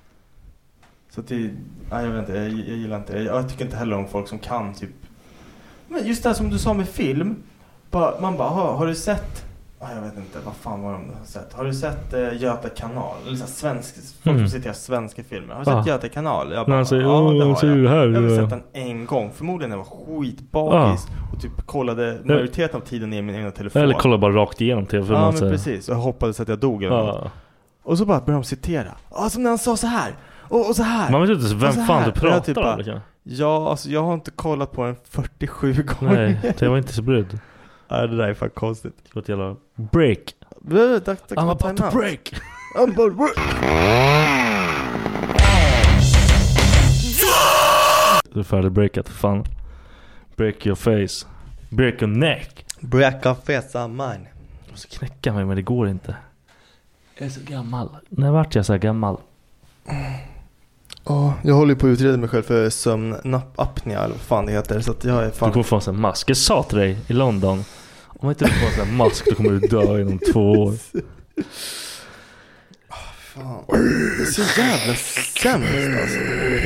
Så att det, nej, jag vet inte, jag, jag gillar inte det. Jag tycker inte heller om folk som kan typ... Men just det här som du sa med film. Bara, man bara, har, har du sett... Ah, jag vet inte, vad fan var de har sett? Har du sett uh, Göta kanal? Eller så här, svensk, folk mm. som sitter i svenska filmer. Har du ah. sett Göta kanal? Jag bara, Nej, så, ja, oh, det har jag. jag. Här, jag har ja. sett den en gång. Förmodligen när jag var skitbakis. Ah. Och typ kollade majoriteten av tiden i min egna telefon. Eller kollade bara rakt igenom till. Ja, men precis. Och jag hoppades att jag dog eller ah. något. Och så bara började de citera. Ja, som när han sa så här. Och, och så här. Man vet inte vem fan du pratar typ om. Bara, liksom. ja, alltså jag har inte kollat på den fyrtiosju gånger. Nej, jag var inte så brydd. Ja, det där är fan konstigt. Det var ett jävla break. Dack, dack, I'm about to break. I'm about to break. Du är färdig breakat, fan. Break your face. Break your neck. Break your face on mine. Jag måste knäcka mig, men det går inte. Jag är så gammal. När vart jag så här gammal? Ja, jag håller på att utreda mig själv för sömnapnea eller vad fan det heter. Så att jag är fan... Du kommer få en sån mask. Jag sa till dig i London, om inte du får en sån mask då kommer du dö inom två år. Oh, fan. Det är så jävla sämst alltså.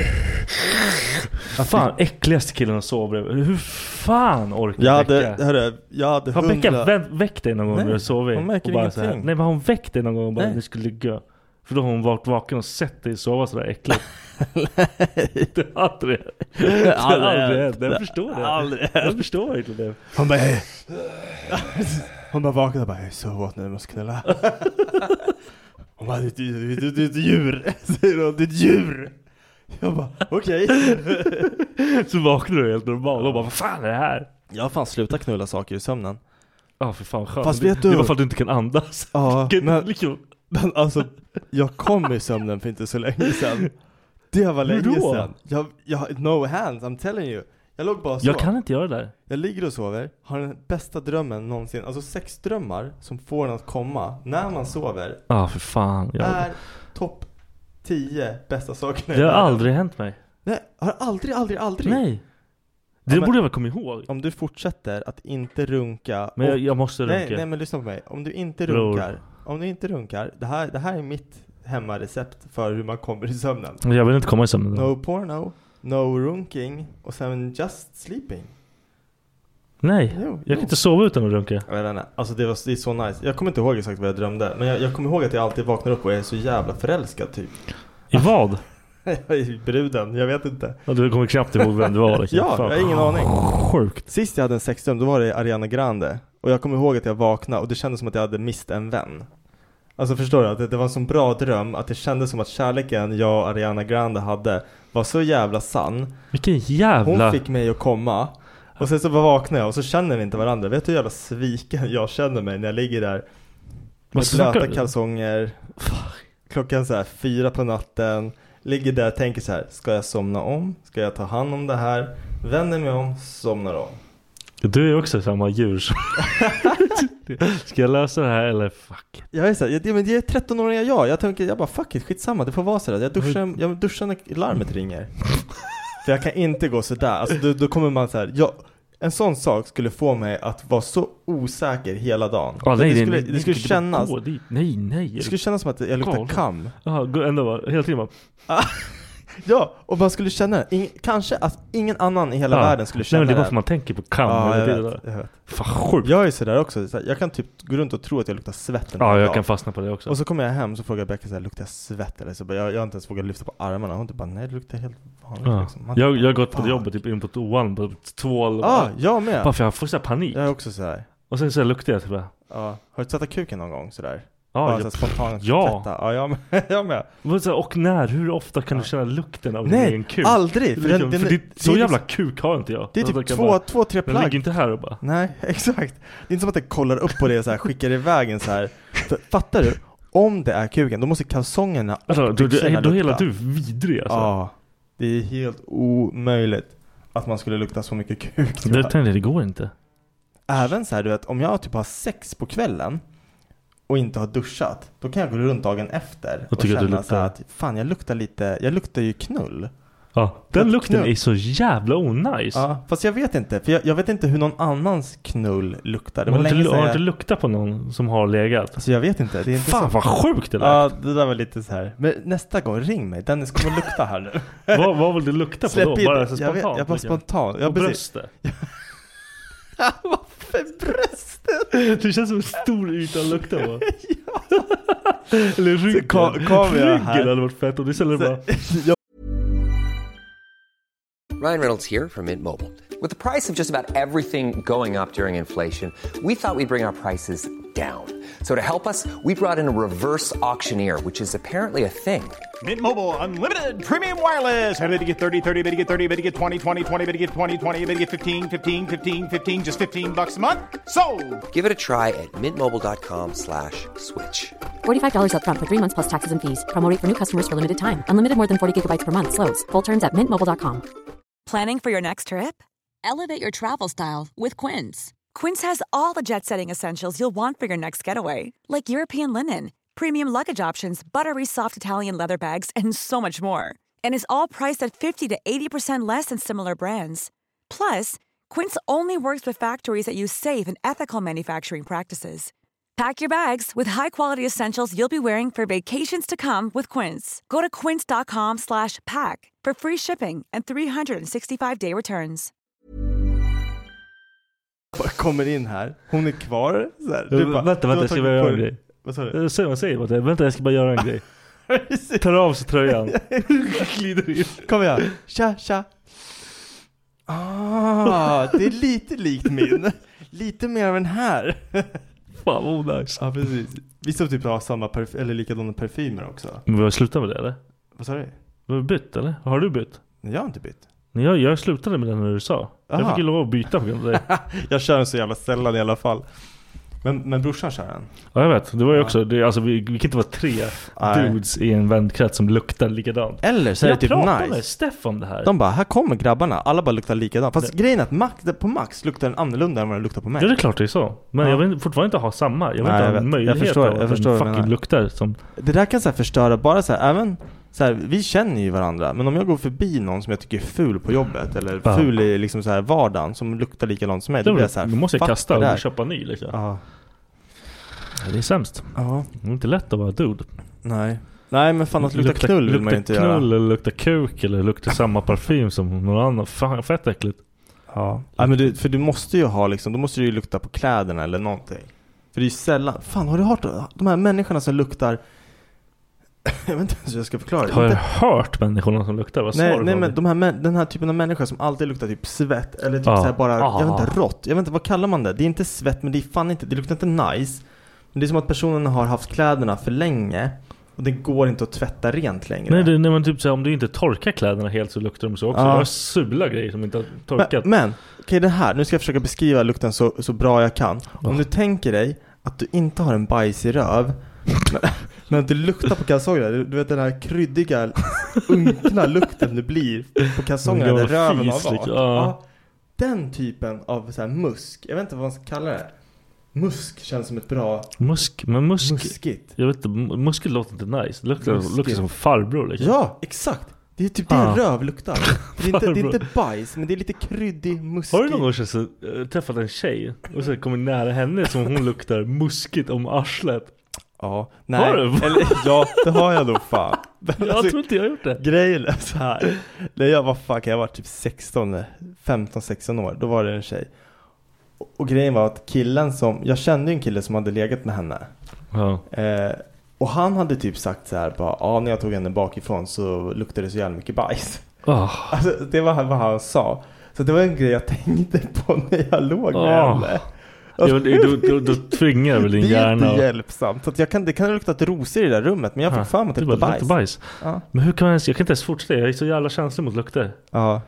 Ja, fan, äckligaste killen att sova bredvid. Hur fan orkar jag hade, väcka? Hörru, jag hade har hundra... Becka vä- väckt dig någon gång när du sovit? Hon märker bara ingenting. Så här, nej, men har hon väckt dig någon gång och bara du skulle ligga? För då har hon varit vaken och sett dig sova sådär äckligt. Det har aldrig Det har aldrig hänt. Jag förstår det. Aldrig. Jag förstår inte det. Hon bara hej. Hon bara vaknade och bara, jag är så hårt nu, jag måste knulla. Hon bara, det är ett djur. Säger hon, det är ett djur. Jag bara, okej. Okay. Så vaknar du helt normal och bara, vad fan är det här? Jag har fan slutat knulla saker i sömnen. Ja, oh, för fan skönt. Fast vet du... Det var för att du inte kan andas. Ja, men, men alltså, jag kom i sömnen för inte så länge sedan. Det var länge sedan. Jag, jag, no hands, I'm telling you. Jag låg bara så. Jag kan inte göra det där. Jag ligger och sover, har den bästa drömmen någonsin. Alltså sex drömmar som får en att komma när man sover. Ja, ah, för fan. Jag... är topp tio bästa sakerna. Det har aldrig hänt mig. Nej, har aldrig, aldrig, aldrig. Nej. Det ja, borde jag väl komma ihåg. Om du fortsätter att inte runka. Men jag, och... jag måste runka. Nej, nej, men lyssna på mig. Om du inte runkar. Bror. Om du inte runkar. Det här, det här är mitt hemmarecept för hur man kommer i sömnen. Jag vill inte komma i sömnen. No porno. No runking. Och sen just sleeping. Nej, jo, jag jo. kan inte sova utan att runka. Jag vet inte. Alltså det, var, det är så nice. Jag kommer inte ihåg exakt vad jag drömde. Men jag, jag kommer ihåg att jag alltid vaknar upp och är så jävla förälskad typ. I vad? I bruden, jag vet inte. Ja, du kommer knappt ihåg vem du var. Liksom. Ja, fan. jag har ingen aning. Sjukt. Sist jag hade en sexdröm, då var det Ariana Grande. Och jag kommer ihåg att jag vaknade och det kändes som att jag hade mist en vän. Alltså förstår du? Att det, det var en sån bra dröm att det kändes som att kärleken jag och Ariana Grande hade var så jävla sann. Vilken jävla... Hon fick mig att komma. Och sen så vaknade jag och så känner vi inte varandra. Vet du hur jävla sviken jag känner mig när jag ligger där med blöta kalsonger. Klockan så här fyra på natten. Ligger där och tänker så här: ska jag somna om? Ska jag ta hand om det här? Vänder mig om, somnar om. Du är också samma djur som... Ska jag lösa det här eller fuck? Jag är så här, jag, men det är tretton-åriga jag. Jag tänker, jag bara fuck it, skitsamma. Det får vara så där. Jag duschar, jag duschar när larmet ringer. För jag kan inte gå så där. Alltså då, då kommer man så här, jag, en sån sak skulle få mig att vara så osäker hela dagen. Ah, nej, det skulle, nej, det nej, skulle nej, kännas. Nej, nej. Det skulle kännas som att jag luktar kam. Ja, ändå var hela tiden bara. Ja, och man skulle känna ing, kanske att ingen annan i hela ja. världen skulle känna. Nej, men det är bara för man tänker på kam. Ja, eller jag det vet, jag vet. Fan sjukt. Jag är sådär också. Så jag kan typ gå runt och tro att jag luktar svett. Ja, jag dag. kan fastna på det också. Och så kommer jag hem så frågar Becka så här, luktar jag svett? Eller så bara, jag, jag har inte ens vågat lyfta på armarna. Hon typ bara, nej det luktar helt vanligt. Ja. Liksom. Man, jag, jag har gått på jobbet typ in på toan på tvål. Ja, ah, jag med. Bara för jag får så här panik. Jag är också så här. Och sen så luktar jag typ bara. Ja, har du tvättat kuken någon gång sådär? Ja, jag, spontant ja. ja, jag med. jag med. Och när, hur ofta kan du känna lukten av Nej, din egen kuk? aldrig. För, den, den, för det, så jävla kuk har inte jag. Det är typ två, bara, två, tre plagg. Den ligger inte här och bara. Nej, exakt. Det är inte som att den kollar upp på det och så här, skickar iväg en så här. För, fattar du? Om det är kuken, då måste kalsongerna och alltså, du, du, då är hela du vidrig alltså. Ja, det är helt omöjligt att man skulle lukta så mycket kuk. Det, det, det går inte. Även så här, du vet, om jag typ har sex på kvällen och inte har duschat, då kan jag gå runt dagen efter och, och känna så att fan, jag luktar lite, jag luktar ju knull. Ja, den jag lukten knull. Är så jävla onajs. Ja, fast jag vet inte, för jag, jag vet inte hur någon annans knull luktar. Det var har länge du sedan har jag... inte luktat på någon som har legat? Alltså jag vet inte, det är inte fan så... vad sjukt det där. Ja, det där var lite så här. Men nästa gång, ring mig, Dennis kommer lukta här nu. vad, vad vill du lukta på Släpp då? In. Bara så jag spontant? Vet, jag bara spontant. Jag bröstet. Varför bröstet? Det känns som en stor yta att lukta på. Ja. Eller ryggen. Ka- ryggen hade varit fett och det ställer bara... Ryan Reynolds here from Mint Mobile. With the price of just about everything going up during inflation, we thought we'd bring our prices down. So to help us, we brought in a reverse auctioneer, which is apparently a thing. Mint Mobile Unlimited Premium Wireless. How to get thirty, thirty, how to get thirty, how to get twenty, twenty, twenty, how to get twenty, twenty, how to get fifteen, fifteen, fifteen, fifteen, just fifteen bucks a month? Sold! Give it a try at mintmobile.com slash switch. forty-five dollars up front for three months plus taxes and fees. Promo rate for new customers for limited time. Unlimited more than forty gigabytes per month. Slows full terms at mint mobile dot com. Planning for your next trip? Elevate your travel style with Quince. Quince has all the jet-setting essentials you'll want for your next getaway, like European linen, premium luggage options, buttery soft Italian leather bags, and so much more. And is all priced at fifty to eighty percent less than similar brands. Plus, Quince only works with factories that use safe and ethical manufacturing practices. Pack your bags with high-quality essentials you'll be wearing for vacations to come with Quince. Go to quince.com slash pack for free shipping and three sixty-five day returns. Jag kommer in här. Hon är kvar. Så här. Du bara, vänta, vänta, jag ska bara göra en grej. Vad sa du? Säg vad säger vad det. Vänta, jag ska bara göra en grej. Tar av sig tröjan. Glider in. Kom igen. Tja, tja. Ah, det är lite likt min. Lite mer av den här. Fan vad onajs. Ja, precis. Vi står typ har samma parf- eller likadana parfymer också. Men vi har slutat med det, eller? Vad sa du? Vi har bytt, eller? Har du bytt? Nej, jag har inte bytt. Nej, jag, jag slutade med den när du sa. Aha. Jag fick ju lov att byta på grund av det. Jag kör den så jävla sällan i alla fall. Men, men brorsan kör den. Ja, jag vet. Det var ju också, det, alltså, vi, vi kan inte vara tre Nej. dudes i en vänkrets som luktar likadant. Eller så är det typ Jag pratade nice. med Steff om det här. De bara, här kommer grabbarna. Alla bara luktar likadant. Fast Nej. grejen är att Max, på Max luktar den annorlunda än vad den luktar på mig. Ja, det är klart det är så. Men Ja. jag vill fortfarande inte ha samma. Jag vill Nej, inte jag ha en vet. möjlighet Jag förstår, av jag att förstår den vad du fucking menar. luktar som... Det där kan så här förstöra bara så här, även så här, vi känner ju varandra, men om jag går förbi någon som jag tycker är ful på jobbet eller Ja. ful i liksom så här vardagen som luktar likadant som mig, då Då blir jag så här, nu måste jag fuck kasta det där. och köpa ny liksom. Ja. Det är sämst. Ja. Det är inte lätt att vara dude. Nej. Nej, men fan att lukta knull vill man inte knull, göra. eller lukta kuk eller lukta samma parfym som någon annan. Fan, fett äckligt. Ja. Ja, men du, för du måste ju ha liksom, då måste du ju lukta på kläderna eller någonting. För det är ju sällan, fan har du hört de här människorna som luktar, jag vet inte hur jag ska förklara det. Har jag inte... hört människorna som luktar? Vad Nej, svarar nej du? men de här, män- den här typen av människor som alltid luktar typ svett eller typ Ja. så här bara, Ah. jag vet inte, rått. Jag vet inte, vad kallar man det? Det är inte svett, men det är fan inte, det luktar inte nice. Men det är som att personen har haft kläderna för länge och det går inte att tvätta rent längre. Nej, det, nej men typ så här, om du inte torkar kläderna helt så luktar de så också. Ja. Jag har sula grejer som inte har torkat. Men, men okej, okay, det här, nu ska jag försöka beskriva lukten så, så bra jag kan. Om Oh. du tänker dig att du inte har en bajs i röv, men, men du luktar på kalsongerna, du, du vet den här kryddiga, unkna lukten det blir på kalsongerna där röven har fis, varit. liksom. Ja. Ja. Den typen av så här musk, jag vet inte vad man ska kalla det. Musk känns som ett bra... Musk, men musk... Muskigt. Jag vet inte, musket låter inte nice. Det luktar, Muskigt. luktar som farbror liksom. Ja, exakt. Det är typ det Ah. röv luktar. Det är, inte, det är Farbror. inte bajs, men det är lite kryddig, muskig. Har du någon gång så, så, äh, träffat en tjej och så kommer nära henne som hon luktar muskigt om arslet? Ja, nej. Har du? Eller, ja, det har jag nog fan. Jag Alltså, tror inte jag har gjort det. grejen är så här. När jag var fuck, jag var typ sexton, femton sexton år. Då var det en tjej. Och, och grejen var att killen som, jag kände en kille som hade legat med henne. Ja. Eh, och han hade typ sagt så här, bara, ja, när jag tog henne bakifrån så luktade det så jävla mycket bajs. Oh. Alltså, det var vad han sa. Så det var en grej jag tänkte på när jag låg med Oh. henne. Ja, då, då, då, då tvingar väl din Det är hjärna. inte och- hjälpsamt. Så att jag kan, det kan ha luktat rosor i det där rummet, men jag fick för mig att det det bara luktade luktar bajs. bajs. Ja. Men hur kan man ens, jag kan inte ens fortsätta. Jag är så jävla känslig mot lukter. Ja.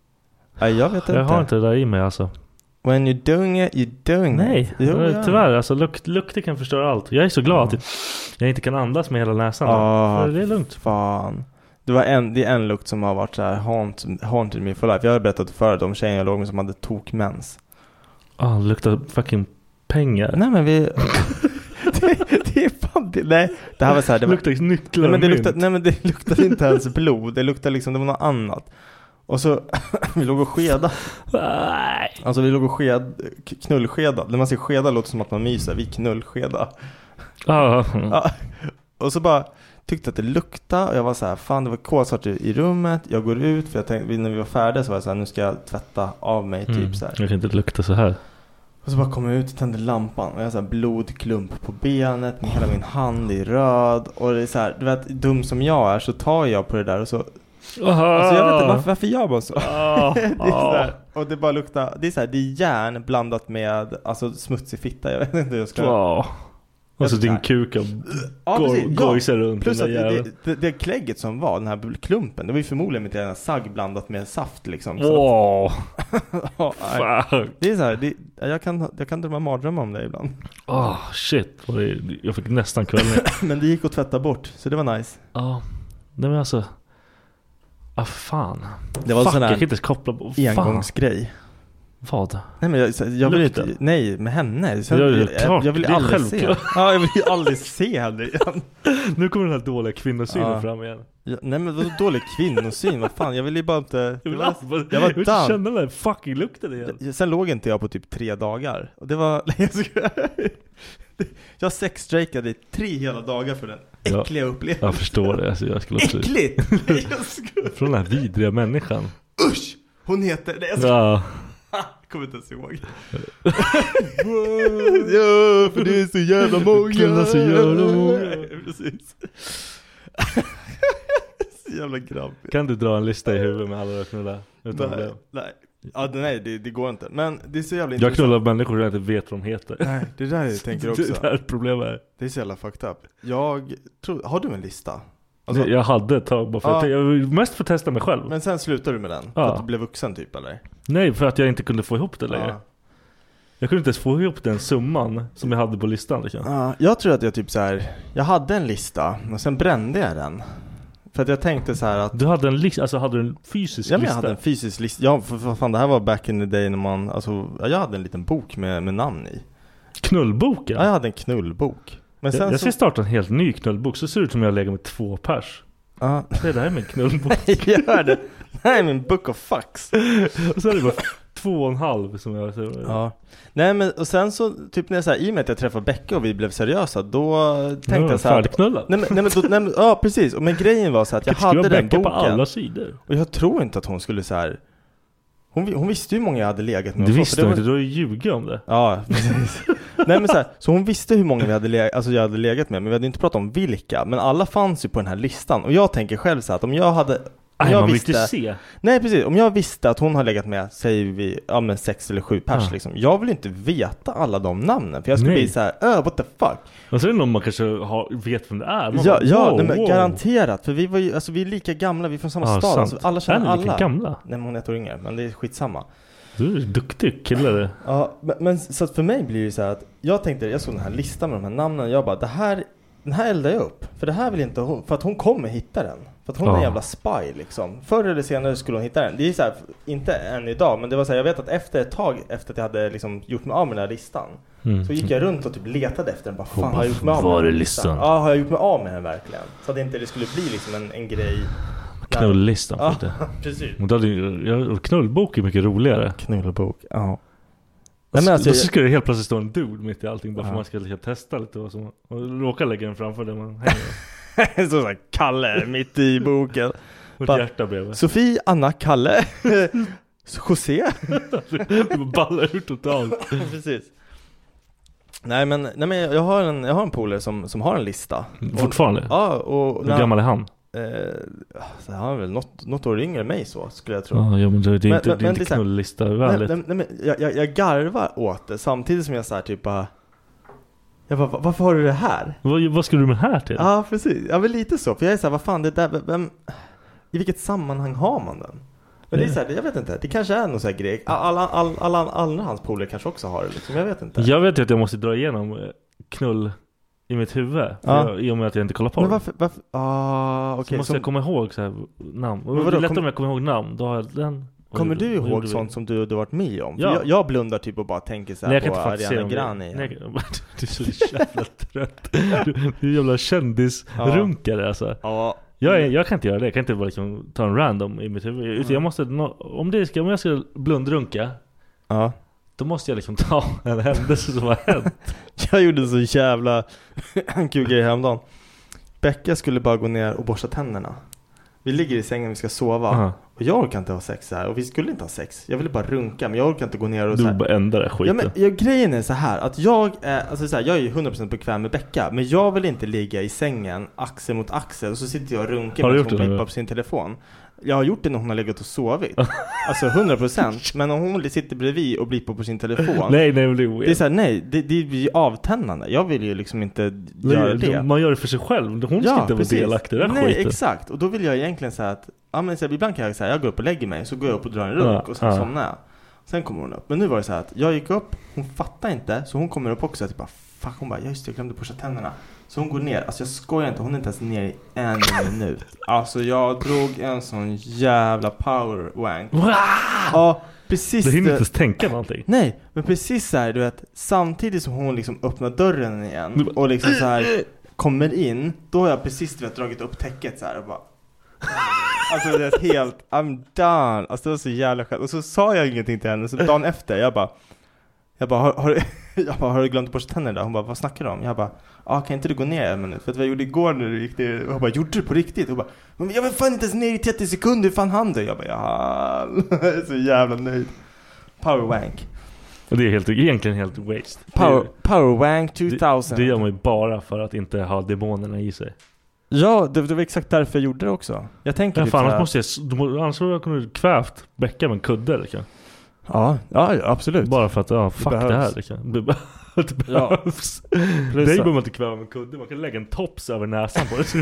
Nej, jag vet inte. Jag har inte det där i mig alltså. When you're doing it, you're doing Nej, it. Jo, ja. tyvärr. Alltså, lukt, lukter kan förstöra allt. Jag är så glad att jag inte kan andas med hela näsan. Ja, För det är lugnt. Fan. Det var en, det är en lukt som har varit så här haunt, haunted me for life. Jag har berättat förut om tjejen jag låg med som hade tokmens. Ah, det luktar fucking pengar. Nej, men vi... det, det är fan... Det, nej, det här var så här... Det var, luktar nycklar nej, men det och luktade, mynt. nej, men det luktade inte ens blod. Det luktade liksom... Det var något annat. Och så... vi låg och skeda. Nej. Alltså vi låg och sked, k- knullskeda. När man säger skeda låter som att man myser. Vi knullskeda. Ah. Ja. Och så bara tyckte att det luktade. Och jag var så här, fan det var kolsvart i, i rummet. Jag går ut, för jag tänkte, när vi var färdiga så var jag så här, nu ska jag tvätta av mig typ Mm. så här. Jag kan inte lukta så här. Och så bara kom jag ut och tände lampan. Och jag har så här blodklump på benet. Med hela min hand är röd. Och det är så här, du vet, dum som jag är så tar jag på det där och så... Aha. Alltså jag vet inte, varför, varför gör man så? Ah. det är så här, och det bara luktar, det är så här, det är järn blandat med alltså smutsig fitta. Jag vet inte hur jag ska... Wow. Och så Jag- din nej. kuk och Ja, går, precis. gojsar runt. Plus den att där det, jäveln. det, det, det klägget som var, den här klumpen, det var ju förmodligen med en sagg blandat med saft liksom. Så Åh. att, ja, nej. Fuck. Det är så här, det, jag, kan, jag kan drömma mardrömmar om det ibland. Oh, shit. Vad det- Jag fick nästan kvällning. Men det gick att tvätta bort, så det var nice. Ja. Nej men alltså. Ah fan. Det var Fuck, sån här jag kan inte ens koppla på. Fan. engångsgrej. Vad? Nej men jag, så- jag vill Lukten? inte, nej med henne. Så Ja, jag, det är jag, klart, jag vill det är aldrig se. självklart. Ja, jag vill ju aldrig se henne igen. Nu kommer den här dåliga kvinnosynen Ja. fram igen. Ja, nej men vadå dålig kvinnosyn, vad fan, jag vill ju bara inte... Jag det vill, var, bara, jag var jag vill down. känna den där fucking lukten igen. Jag- Sen låg inte jag på typ tre dagar. Och det var... jag skojar. Jag sexstrejkade i tre hela dagar för den Ja, äckliga upplevelsen. Jag förstår det. Alltså, jag skulle också... Äckligt! Nej, jag skojar. Från den här vidriga människan. Usch! Hon heter... Nej, jag skojar. Ja. Jag kommer inte ens ihåg. Ja, för det är så jävla många. Knullar så jävla många. Precis. Så jävla grabb. Kan du dra en lista i huvudet med alla du har knullat? Utan Nej, problem? nej. Ja, det- nej det, det går inte. Men det är så jävla Jag intressant. knullar människor jag inte vet vad de heter. Nej, det är där jag tänker också. Det där är problemet. Det är så jävla fucked up. Jag tror... Har du en lista? Alltså, Nej, jag hade ett tag bara för Ja. att jag vill mest för att testa mig själv. men sen slutade du med den? För Ja. att du blev vuxen typ, eller? Nej, för att jag inte kunde få ihop det längre. Ja. Jag kunde inte ens få ihop den summan som jag hade på listan liksom. Ja, jag tror att jag typ så här, jag hade en lista och sen brände jag den. För att jag tänkte så här att du hade en lista, alltså hade du en fysisk ja, lista? Ja, jag hade en fysisk lista. Ja, för, för fan, det här var back in the day när man, alltså, jag hade en liten bok med, med namn i. Knullboken? Ja, jag hade en knullbok. Men sen jag, jag ska så... starta en helt ny knullbok, så ser det ut som jag lägger med två pers. Ja. Det där är min knullbok. Nej, gör det. Det här är min book of fucks. Och så är det bara två och en halv som jag säger. Ja. Nej, men och sen så typ när jag så här, i och med att jag träffade Becka och vi blev seriösa, då tänkte ja, jag så här. Färdigknullad. Nej, men, nej, men, då, nej, men ja, precis. Och men grejen var så att jag hade den boken på alla sidor. Och jag tror inte att hon skulle så här. Hon, hon visste hur många jag hade legat med. Du visste var... inte, du har ju ljugit om det. Ja, precis. Nej, men så här, så hon visste hur många vi hade legat, alltså jag hade legat med, men vi hade inte pratat om vilka. Men alla fanns ju på den här listan. Och jag tänker själv så här, att om jag hade... Aj, jag man visste, vill inte se. Nej, precis. Om jag visste att hon har legat med, säger vi, ja men sex eller sju pers ja. liksom. Jag vill inte veta alla de namnen. För jag skulle nej. bli så här, öh, what the fuck. Och så är det någon man kanske har, vet vem det är. Man ja, bara, ja wow, nej, men wow. garanterat. För vi var ju, alltså vi är lika gamla, vi är från samma ja, stad. Alltså, alla känner är alla. lika gamla? Nej, men hon är ett år yngre, men det är skitsamma. Du är duktig kille. Ja, men, men så att för mig blir det så här att jag tänkte, jag såg den här listan med de här namnen, jag bara, det här, den här eldar jag upp. För det här vill inte hon, för att hon kommer hitta den. För att hon ja. är en jävla spy liksom. Förr eller senare skulle hon hitta den. Det är så här, inte än idag, men det var så här, jag vet att efter ett tag, efter att jag hade liksom gjort mig av med den här listan, mm. så gick jag runt och typ letade efter den. Bara, fan, har jag gjort mig av med var den det listan? listan? Ja, har jag gjort mig av med den verkligen? Så att det inte det skulle bli liksom en, en grej. Knulllistan. Ja, precis. Och knullbok är mycket roligare. Knullbok, ja. Nej, men alltså, då ska det helt plötsligt stå en dude mitt i allting bara för ja. man ska liksom testa lite och, så, och råka lägga den framför där man hänger. Så såhär, Kalle mitt i boken. Och ett hjärta bredvid. Sofie, Anna, Kalle, José. Du ballar ut totalt. Precis. Nej men, nej, men jag har en, jag har en polare som, som har en lista. Fortfarande? Och, ja, och... Hur gammal är han? Eh, så han är väl något, något år yngre än mig så, skulle jag tro. Ja, ja men det, det är men, inte, men, det är inte men, knullista nej, väldigt. nej, nej, men jag, jag, jag garvar åt det samtidigt som jag så här typ bara... Jag bara, varför har du det här? Vad, vad ska du med här till? Ja, precis. Ja, men lite så. För jag är så här, vad fan, det där... Vem, i vilket sammanhang har man den? Men det är så här, jag vet inte. Det kanske är någon så här grej. Alla, alla, alla, alla hans polare kanske också har det liksom. Jag vet inte. Jag vet ju att jag måste dra igenom knull i mitt huvud. Ja. Jag, I och med att jag inte kollar på men det. varför, varför? Ah, okej. Okay, så måste som... jag komma ihåg så här, namn. Och vadå, det är lätt kom... om jag kommer ihåg namn. Då har jag den. Kommer du, du ihåg sånt som du, du varit med om? Ja. För jag, jag blundar typ och bara tänker så här. Nej, jag på kan inte Ariana Grande. Nej, du är så jävla trött. Du, du är jävla kändisrunkare ja. Alltså. Ja. Jag, är, jag kan inte göra det. Jag kan inte bara liksom ta en random i mitt huvud. Utan mm. jag måste, om, det ska, om jag ska blundrunka, ja. då måste jag liksom ta en händelse som har hänt. Jag gjorde så jävla kul grej häromdagen. Becka skulle bara gå ner och borsta tänderna. Vi ligger i sängen, vi ska sova. Uh-huh. Och jag orkar inte ha sex så här. Och vi skulle inte ha sex. Jag ville bara runka, men jag orkar inte gå ner och du så här. Du bara ändra det skiten. Ja, men jag, grejen är så här att jag är, alltså så här, jag är ju hundra procent bekväm med Becka, men jag vill inte ligga i sängen axel mot axel och så sitter jag och runkar med hon blippar på sin telefon. Jag har gjort det när hon har legat och sovit. Alltså hundra procent. Men om hon sitter bredvid och blippar på sin telefon. Nej, nej, det är, det är så här, nej, det, det blir avtändande. Jag vill ju liksom inte nej, göra det. Man gör det för sig själv. Hon ska ja, inte vara delaktig i den nej, skiten. exakt. Och då vill jag egentligen säga att ja, men så här, ibland kan jag säga jag går upp och lägger mig, så går jag upp och drar en runk ja, och sen ja. somnar jag. Sen kommer hon upp. Men nu var det så här att jag gick upp, hon fattar inte, så hon kommer upp också och typ bara fuck, hon bara, just det, jag glömde borsta tänderna. Så hon går ner, alltså jag skojar inte, hon är inte ens ner i en minut. Alltså jag drog en sån jävla power wank. Wow! Ja, precis. Du hinner inte ens tänka någonting. Nej, men precis så här, du vet, samtidigt som hon liksom öppnar dörren igen och liksom så här kommer in, då har jag precis du vet, dragit upp täcket så här och bara alltså det är helt, I'm done. Alltså det var så jävla skönt. Och så sa jag ingenting till henne, så dagen efter jag bara Jag bara, har, har, jag bara, har du glömt att borsta tänderna? Hon bara, vad snackar du om? Jag bara, ah, kan inte du gå ner en minut? För att vad jag gjorde igår när du gick ner. Jag bara, gjorde du på riktigt? Hon bara, men jag var fan inte ens ner i trettio sekunder. Hur fan hann du? Jag bara, ja, jag är så jävla nöjd. Power wank. Och det är helt, egentligen helt waste. Power, power wank tusen. Det, det gör man ju bara för att inte ha demonerna i sig. Ja, det, det var exakt därför jag gjorde det också. Jag tänker ja, typ fan, såhär... annars måste jag, annars har jag kunnat kvävt Becka med en kudde. Liksom. Ja, ja, absolut. Bara för att, ja, fuck det, det här. Liksom. Det, det behövs. Ja. Det behöver man inte kväva med en kudde. Man kan lägga en tops över näsan på det.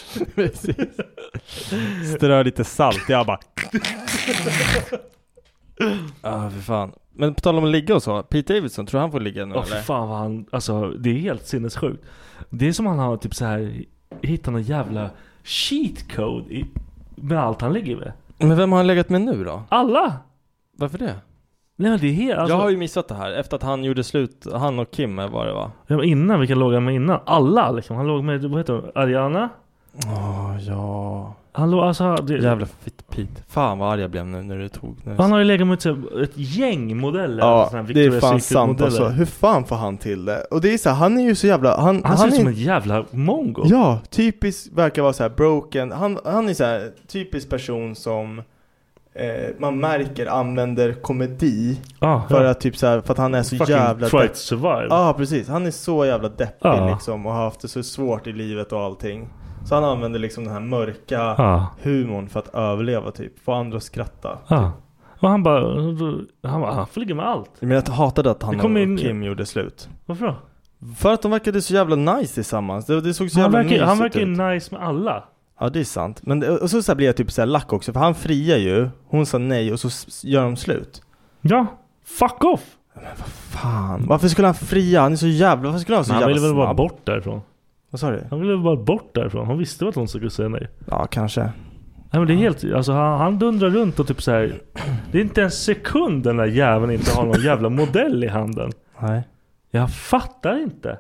Precis. Strö lite salt, jag bara... Ja, för fan. Men på tal om att ligga och så, Pete Davidson, tror han får ligga nu? Åh, för fan vad han, alltså det är helt sinnessjukt. Det är som han har typ så här hittat någon jävla cheat code i, med allt han ligger med. Men vem har han legat med nu då? Alla! Varför det? Nej, men det är helt, alltså... Jag har ju missat det här. Efter att han gjorde slut, han och Kim var det va? Ja, men innan, vilka låg han med innan? Alla liksom, han låg med, vad heter hon? Ariana? Åh, oh, ja. Han låg, alltså... Det... Jävla fitt Pete. Fan vad arg jag blev nu när du tog nu. Han har ju legat med ett, ett gäng modeller. Ja, det är fan sant alltså. Hur fan får han till det? Och det är så här, han är ju så jävla... Han, han ser han ut är... som en jävla mongo. Ja, typiskt verkar vara så här broken. Han, han är så här typisk person som... Eh, man märker använder komedi ah, för ja. att typ så här, för att han är så fucking jävla try to survive. Ja, ah, precis. Han är så jävla deppig ah. liksom och har haft det så svårt i livet och allting. Så han använder liksom den här mörka ah. humorn för att överleva typ, få andra att skratta. Ah. Typ. Och han bara han bara han flyger med allt. Men jag hatade att han och in... Kim gjorde slut. Varför då? För att de verkade så jävla nice tillsammans. Det, det såg så han jävla verkar, han verkar ut. nice med alla. Ja, det är sant. Men det, och så, så blir jag typ så här lack också. För han friar ju. Hon sa nej och så gör de slut. Ja, fuck off. Men vad fan. Varför skulle han fria? Han är så jävla... Varför skulle han vara så han jävla snabb? Han ville väl bara bort därifrån. Vad sa du? Han ville väl bara bort därifrån. Han visste att hon skulle säga nej. Ja, kanske. Nej, men det är helt... Alltså han, han dundrar runt och typ så här... Det är inte en sekund den där jäveln inte har någon jävla modell i handen. Nej. Jag fattar inte.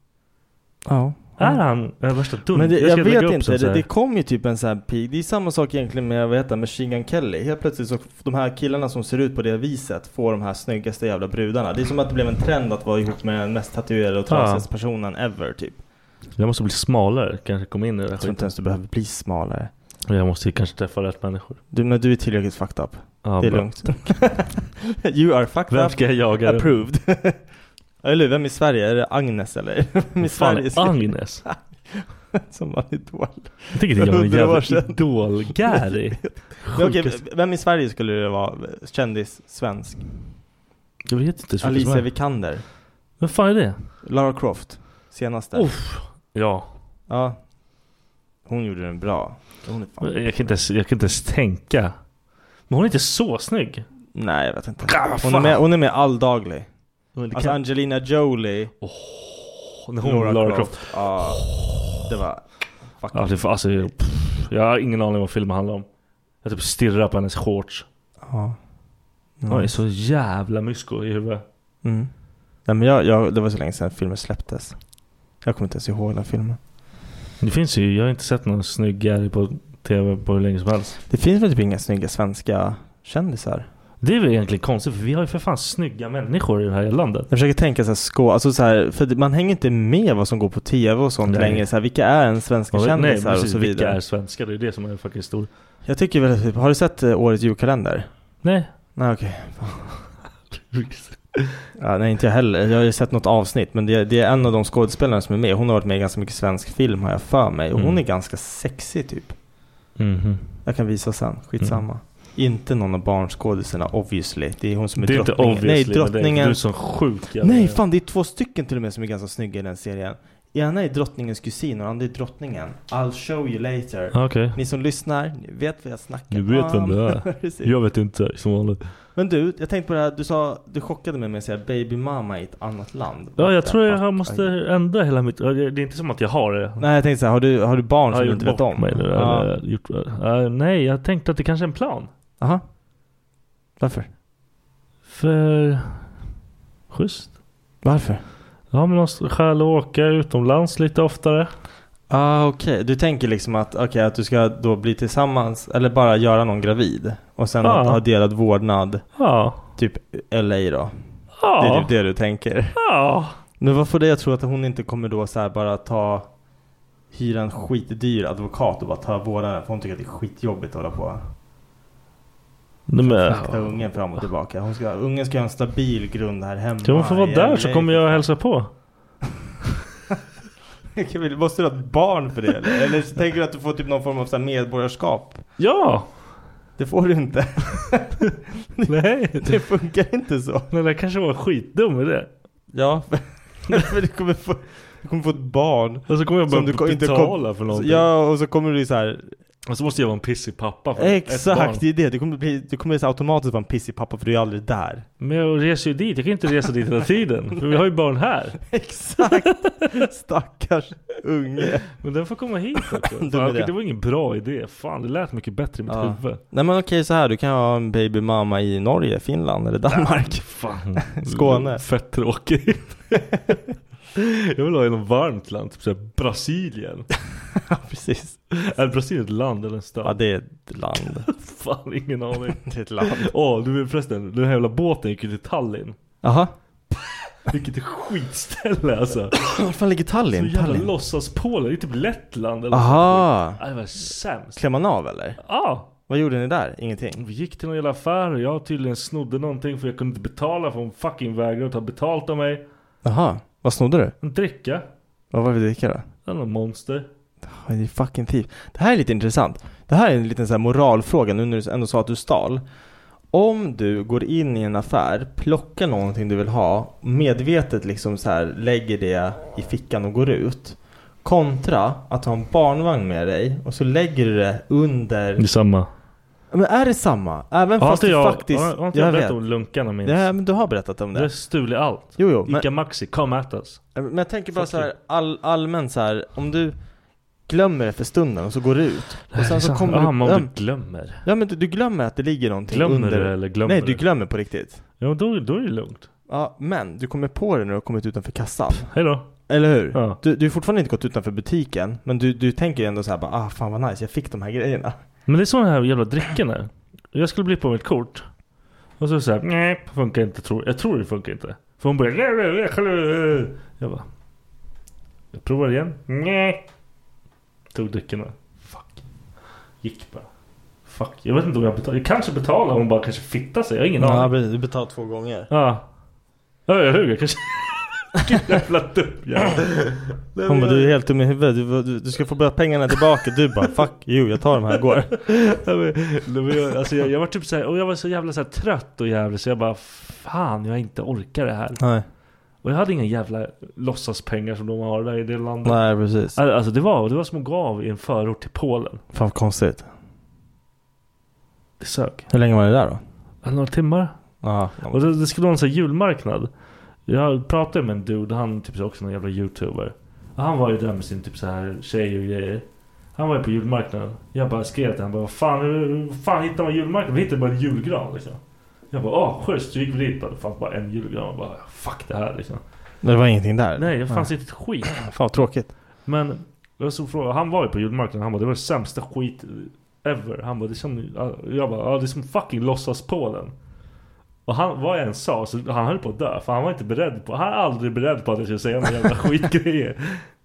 Ja. Är han den värsta dum? Men det, jag, jag vet inte, det, det det kom ju typ en sån här pig. Det är samma sak egentligen med, vad heter, Machine Gun Kelly. Helt plötsligt så de här killarna som ser ut på det viset får de här snyggaste jävla brudarna. Det är som att det blev en trend att vara ihop med den mest tatuerade och trasigaste ja. personen ever typ. Jag måste bli smalare, kanske komma in i det. Jag tror inte ens du behöver bli smalare. Jag måste kanske träffa rätt människor. Du, när du är tillräckligt fucked up. Ja, det är bra. lugnt. You are fucked Vem up. ska jag jaga? Approved. Eller vem i Sverige? Är det Agnes eller? Vem i Sverige? Agnes? Som var idol. Jag tycker det var en jävla idol. Gary. Okej, vem i Sverige skulle det vara? Kändis, svensk? Jag vet inte. Alicia Vikander. Vem fan är det? Lara Croft. Senaste. Uff. Ja. Ja. Hon gjorde den bra. Hon är fan jag, kan inte, jag kan inte ens tänka. Men hon är inte så snygg. Nej, jag vet inte. Hon är med, hon är med alldaglig. Alltså kan... Angelina Jolie. Oh, när hon Lara, Lara Croft. Ja, det var ja, det var, alltså, pff, jag har ingen aning om vad filmen handlar om. Jag typ stirrar på hennes shorts. Ja. Hon är så jävla mysko i huvudet. Mm. Nej, men jag, jag, det var så länge sedan filmen släpptes. Jag kommer inte ens ihåg den filmen. Det finns ju, jag har inte sett någon snygg Gary på tv på hur länge som helst. Det finns väl typ inga snygga svenska kändisar. Det är väl egentligen konstigt, för vi har ju för fan snygga människor i det här landet. Jag försöker tänka så här, skå, alltså så här, för man hänger inte med vad som går på tv och sånt nej. längre. Så här, vilka är en svenska ja, kändisar nej, precis, och så vidare? Vilka är svenska? Det är det som är faktiskt stor. Jag tycker väl typ, har du sett uh, årets julkalender? Nej. Nej, okej. Okay. Ja, nej, inte jag heller. Jag har ju sett något avsnitt, men det, det är en av de skådespelarna som är med. Hon har varit med i ganska mycket svensk film, har jag för mig. Och mm. hon är ganska sexig typ. Mm-hmm. Jag kan visa sen, skitsamma. Mm. Inte någon av barnskådisarna, obviously. Det är hon som är, det är drottningen. Inte nej, drottningen. Det är, du är så sjuk. Nej, fan, det är två stycken till och med som är ganska snygga i den serien. Ena är drottningens kusin och andra är drottningen. I'll show you later. Okay. Ni som lyssnar, ni vet vad jag snackar om. Du vet vem det är. Jag vet inte, som vanligt. Men du, jag tänkte på det här. Du sa, du chockade mig med att säga baby mama i ett annat land. Ja, jag tror jag måste ändra hela mitt... Det är inte som att jag har det. Nej, jag tänkte så här, har du, har du barn som du inte vet om? Mig, eller, ja. eller, gjort, uh, nej, jag tänkte att det kanske är en plan. Aha. Varför? För... Schysst. Varför? Ja, men måste själv åka utomlands lite oftare. Ah, okej. Okay. Du tänker liksom att, okay, att du ska då bli tillsammans eller bara göra någon gravid och sen ah. ha delad vårdnad. Ja. Typ L A då. Ja. Det är typ det du tänker. Ja. Men varför det? Jag tror att hon inte kommer då så här bara ta hyra en skitdyr advokat och bara ta vårdnaden, för hon tycker att det är skitjobbigt att hålla på. Frakta ungen fram och tillbaka. Hon ska, ungen ska ha en stabil grund här hemma. Kan hon få vara där L A, så kommer jag hälsa på. Måste du ha ett barn för det? Eller, eller så tänker du att du får typ någon form av så här medborgarskap? Ja. Det får du inte. Nej. Det funkar inte så. Men det kanske var skitdum med det. Ja. För du kommer få, du kommer få ett barn. Och så kommer jag bara du inte betala kom, för någonting. Ja, och så kommer du så här Och så måste jag vara en pissig pappa för Exakt, det är det. Du kommer, bli, du kommer bli automatiskt vara en pissig pappa för du är aldrig där. Men jag reser ju dit, jag kan inte resa dit hela tiden. För vi har ju barn här. Exakt, stackars unge. Men den får komma hit också. Fan, det. det var ingen bra idé. Fan, det lät mycket bättre i mitt ja. huvud. Nej men okej, så här, du kan ha en babymamma i Norge, Finland eller Danmark. Ja, fan. Skåne. Fett tråkigt. Jag vill ha i något varmt land, typ såhär Brasilien. Ja, precis. Är Brasilien ett land eller en stad? Ja, det är ett land. Fan, ingen aning. Det är ett land. Åh, oh, du vet förresten, den här jävla båten gick ju till Tallinn. Jaha. Vilket är skitställe alltså. Var fan ligger Tallinn? Så jävla Tallinn. låtsas Polen, det är typ Lettland eller aha. Så. Det var sämst. Klämmer man av eller? Ja. Ah. Vad gjorde ni där? Ingenting? Vi gick till någon jävla affär och jag tydligen snodde någonting för jag kunde inte betala för hon fucking vägrade att ta betalt av mig. Jaha, vad snodde du? En dricka. Vad var det dricka då? Det är någon monster. Det är fucking thief. Det här är lite intressant. Det här är en liten så här moralfråga nu när du ändå sa att du stal. Om du går in i en affär, plockar någonting du vill ha, medvetet liksom så här lägger det i fickan och går ut, kontra att ha en barnvagn med dig och så lägger du det under. Det är samma. Men är det samma? Även har fast du jag, faktiskt har, har inte jag, jag berättat om lunkarna minst? Ja, men du har berättat om det. Det är stulig allt. Jo, jo, Ica men, Maxi, come at us. Men jag tänker bara så här all, allmänt så här, om du glömmer det för stunden och så går det ut. Och sen så kommer ah, du, man ja, du glömmer. Ja, men du, du glömmer att det ligger någonting glömmer under. Du eller glömmer Nej, du det? glömmer på riktigt. Ja, då, då är det lugnt. Ja, men du kommer på det när du har kommit utanför kassan. Hej då. Eller hur? Ja. Du, du har fortfarande inte gått utanför butiken, men du, du tänker ändå så här bara, ah fan vad nice, jag fick de här grejerna. Men det är sådana här jävla drickorna. Jag skulle bli på mitt kort. Och så säger nej, funkar inte. Tror. Jag tror det funkar inte. För hon börjar. Jag bara. Jag provar igen. Nej. Tog drickorna. Fuck. Gick bara. Fuck. Jag vet inte om jag betalar. Jag kanske betalar. Hon bara kanske fittar sig. Jag har ingen ja, aning. Du betalar två gånger. Ja. Ja, jag hugger kanske. Jävla dum. Hon bara, du är helt dum i huvudet. Du, du, du ska få börja pengarna tillbaka. Du bara, fuck you, jag tar de här går. jag, alltså jag, jag var typ så här, och jag var så jävla så här trött och jävla så jag bara, fan, jag inte orkar det här. Nej. Och jag hade inga jävla låtsaspengar som de har där i det landet. Nej, precis. Alltså det var, det var som att gå av i en förort till Polen. Fan vad konstigt. Det sög. Hur länge var det där då? Några timmar. Aha, och det, det skulle vara en sån här julmarknad. Jag pratade med en dude, han typ också någon jävla youtuber. Och han var ju där med sin typ så här tjej och grejer. Han var ju på julmarknaden. Jag bara skrev till han bara, vad fan, vad fan hittar man julmarknaden? Vi hittade bara en julgran liksom. Jag bara, åh, schysst, så gick vi dit. Det fanns bara en julgran. Jag bara, fuck det här liksom. Det var ingenting där? Nej, det fanns inte ett skit. Fan tråkigt. Men jag så frågade, han var ju på julmarknaden. Han bara, det var det sämsta skit ever. Han bara, det är som, jag bara, ja, det är som fucking låtsas på den. Och han, vad jag än sa, så han höll på att dö. För han var inte beredd på, han är aldrig beredd på att jag skulle säga några jävla skitgrejer.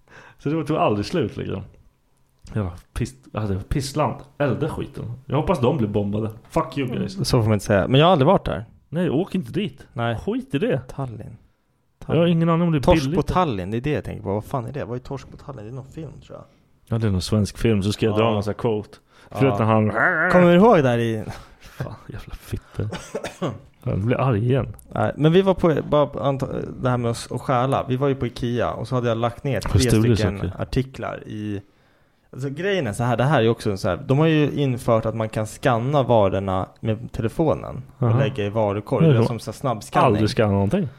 Så det tog aldrig slut liksom. Jag var piss, alltså, pissland, elda skiten. Jag hoppas de blir bombade. Fuck you guys. Så får man inte säga. Men jag har aldrig varit där. Nej, åk inte dit. Nej. Skit i det. Tallinn. Tallinn. Jag har ingen aning om det är Torsk billigt. på Tallinn, det är det jag tänker på. Vad fan är det? Vad är Torsk på Tallinn? Det är någon film tror jag. Ja, det är någon svensk film. Så ska jag ja. dra en sån här quote. Förutom ja. han... Kommer du ihåg där i... Fan, jävla fitte. Jag blir arg igen. Nej, men vi var på bara, det här med att, att stjäla. Vi var ju på Ikea och så hade jag lagt ner tre stycken saker. artiklar i... Alltså grejen är så här, det här är också så här, de har ju infört att man kan scanna varorna med telefonen och uh-huh. lägga i varukorg. Det är som så snabbskanning. Aldrig scanna någonting.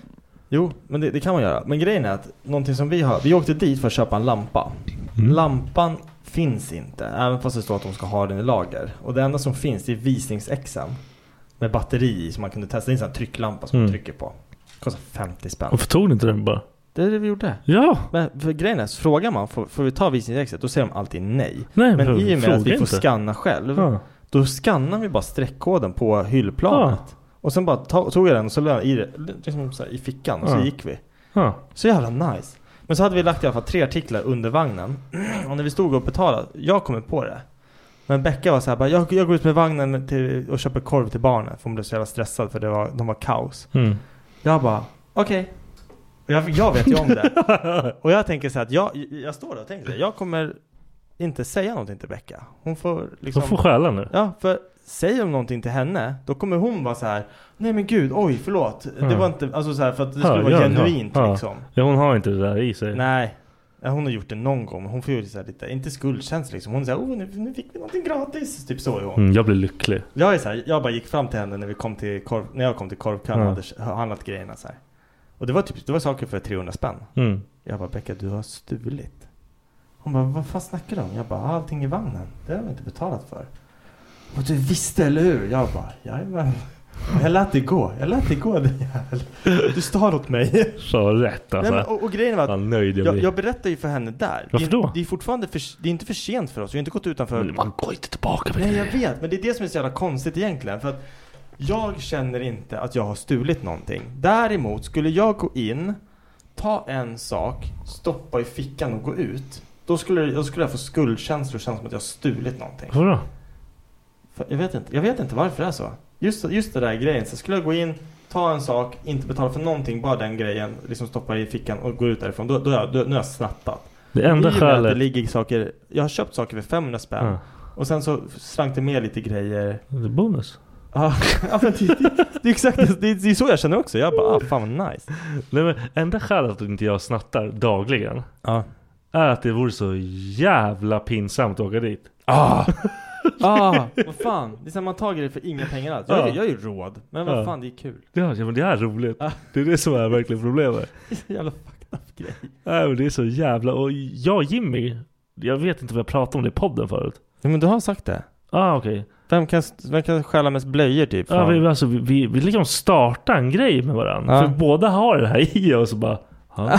Jo, men det, det kan man göra. Men grejen är att någonting som vi har, vi åkte dit för att köpa en lampa. Mm. Lampan finns inte, även fast det står att de ska ha den i lager. Och det enda som finns är visningsexem med batteri som man kunde testa. Det är en sån här trycklampa som mm. man trycker på. Det kostar femtio spänn. Varför tog ni inte den bara? Det är det vi gjorde. Ja. Men för grejen är, så frågar man, får, får vi ta visningsexet? Då säger de alltid nej. nej men i och med att vi får inte. scanna själv, ja. då scannar vi bara streckkoden på hyllplanet. Ja. Och sen bara ta, tog jag den och så lade jag i, det, liksom så här, i fickan och ja. så gick vi. Ja. Så jävla nice. Men så hade vi lagt i alla fall tre artiklar under vagnen. Och när vi stod och betalade, jag kom på det. Men Becka var så här, bara, jag, jag går ut med vagnen till, och köper korv till barnen. För hon blev så jävla stressad för det var, de var kaos. Mm. Jag bara, okej. Okay. Jag, jag vet ju om det. Och jag tänker så här att jag, jag står där och tänker så här, jag kommer inte säga någonting till Becka. Hon får liksom... Hon får skälla nu. Ja, för säger de någonting till henne, då kommer hon vara så här, nej men gud, oj, förlåt. Ja. Det var inte, alltså så här, för att det skulle ja, vara ja, genuint ja. liksom. Ja, hon har inte det där i sig. Nej. Hon har gjort det någon gång. Hon får ju så här lite, inte skuldkänsla liksom. Hon säger, åh nu, nu fick vi någonting gratis. Typ så är hon. Mm, jag blir lycklig. Jag är så här, jag bara gick fram till henne när vi kom till korv, när jag kom till korvkan och Mm. hade handlat grejerna så här. Och det var typ, det var saker för trehundra spänn. Mm. Jag bara, Becka, du har stulit. Hon bara, vad fan snackar du om? Jag bara, allting i vagnen. Det har vi inte betalat för. Och du visste, eller hur? Jag bara, jajamän. Jag lät det gå. Jag lät det gå, det jävel. Du stal åt mig. Så rätt alltså. Nej, men, och, och grejen var att Fan, nöjd jag, jag, blir. jag berättar ju för henne där. Varför då? Det, det är fortfarande för, det är inte för sent för oss. Vi har inte gått utanför. Men man går inte tillbaka med Nej, det. jag vet. Men det är det som är så jävla konstigt egentligen. För att jag känner inte att jag har stulit någonting. Däremot skulle jag gå in, ta en sak, stoppa i fickan och gå ut. Då skulle, då skulle jag få skuldkänslor och känna som att jag har stulit någonting. Varför då? För, jag, vet inte, jag vet inte varför det är så. Just, just det där grejen. Så skulle jag gå in, ta en sak, inte betala för någonting, bara den grejen, liksom stoppa i fickan och gå ut därifrån. Då, då, då, då nu har jag snattat. Det enda I och med skälet... att det ligger saker, jag har köpt saker för femhundra spänn. Ja. Och sen så slank det med lite grejer. Det är bonus. Ja, ja, men det, det, det är exakt det, det är så jag känner också. Jag bara, ah, fan vad nice. Nej, men enda skälet att inte jag snattar dagligen Ja. är att det vore så jävla pinsamt att åka dit. Ah, ah vad fan. Det är så man tar grejer för inga pengar alls. Jag, Ja. jag, jag är ju råd. Men vad Ja. fan, det är kul. Ja, men det är roligt. Ah. Det är det som är verkligen problemet. Det är så jävla fucked up grej. Nej, men det är så jävla... Och jag och Jimmy, jag vet inte vad jag pratade om det i podden förut. Ja, men du har sagt det. Ah, okej. Okay. Vem kan, vem kan stjäla mest blöjor typ? Ja, vi, alltså, vi, vi, vi liksom startar en grej med varandra. Ja. För båda har det här i oss och bara... Ja.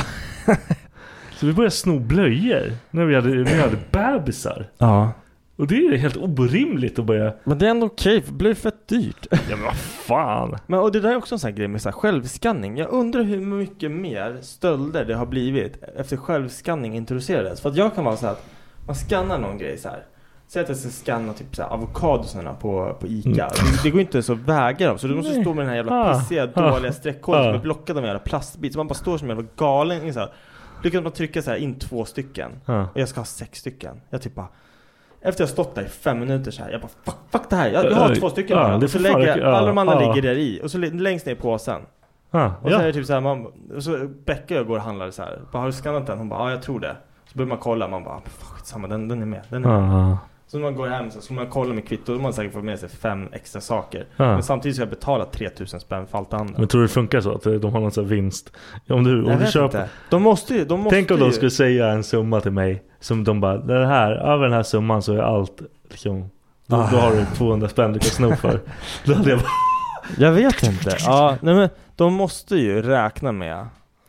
Så vi började sno blöjor när vi hade, när vi hade bebisar. Ja. Och det är helt orimligt att börja... Men det är ändå okej, för det blir fett dyrt. Ja, men vad fan. Men och det där är också en sån här grej med så här självskanning. Jag undrar hur mycket mer stölder det har blivit efter självskanning introducerades. För att jag kan vara så här att man skannar någon grej så här. Säg att jag ska skanna typ så här avokadosarna på, på Ica. Mm. Det, det går inte så att väga dem. Så du måste Nej. stå med den här jävla ah, pissiga, ah, dåliga streckkoden ah. som är blockade av en jävla plastbit. Så man bara står som en jävla galen. Så här. Lyckas man trycka så här in två stycken. ah. Och jag ska ha sex stycken. Jag typ bara... Efter jag har stått där i fem minuter så här, jag bara, fuck, fuck det här. Jag, jag har uh, två stycken. Uh, och så lägger jag, alla de andra uh. ligger där i. Och så längst ner i påsen. Uh, och så ja. är det typ så här, man, och så Becka och går och handlar så här. Bara, har du skannat den? Hon bara, ja jag tror det. Så börjar man kolla, man bara, fuck samma, den, den är med. Den är med. Uh. Så när man går hem så ska man kolla med kvitto. Då har man säkert fått med sig fem extra saker. Uh. Men samtidigt ska jag betala tre tusen spänn för allt det andra. Men tror du det funkar så? Att de har någon sån vinst? Om du, om du köper... De måste ju, de måste Tänk om ju... de skulle säga en summa till mig. Som de bara, det här, över den här summan så är allt liksom, då, ah. då har du tvåhundra spänn du kan sno för. Då hade jag bara... Jag vet inte. Ja, nej men de måste ju räkna med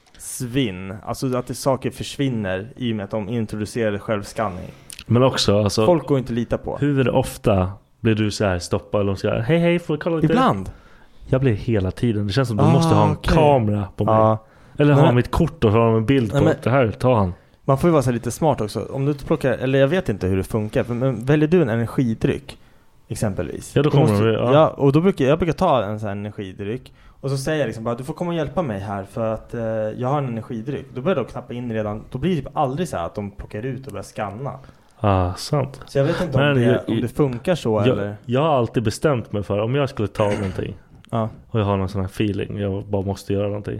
svinn. Alltså att det saker försvinner i och med att de introducerar självskanning. Men också, alltså... Folk går inte lita på. Hur ofta blir du så här stoppad och de säger, hej hej, får jag kolla lite? Ibland. Jag blir hela tiden. Det känns som att de ah, måste ha en okay. kamera på mig. Ah. Eller ha mitt kort och ha en bild på men... det här, ta han. Man får ju vara så lite smart också. Om du inte plockar, eller jag vet inte hur det funkar, men väljer du en energidryck exempelvis. Ja, då kommer måste, vi, ja. ja, och då brukar jag brukar ta en sån här energidryck och så säger jag liksom bara, du får komma och hjälpa mig här för att eh, jag har en energidryck. Då börjar de knappa in redan, då blir det typ aldrig så här att de plockar ut och börjar scanna. Ah, sant. Så jag vet inte om, det, jag, om det funkar så jag, eller. Jag har alltid bestämt mig för om jag skulle ta någonting ja. och jag har någon sån här feeling, jag bara måste göra någonting.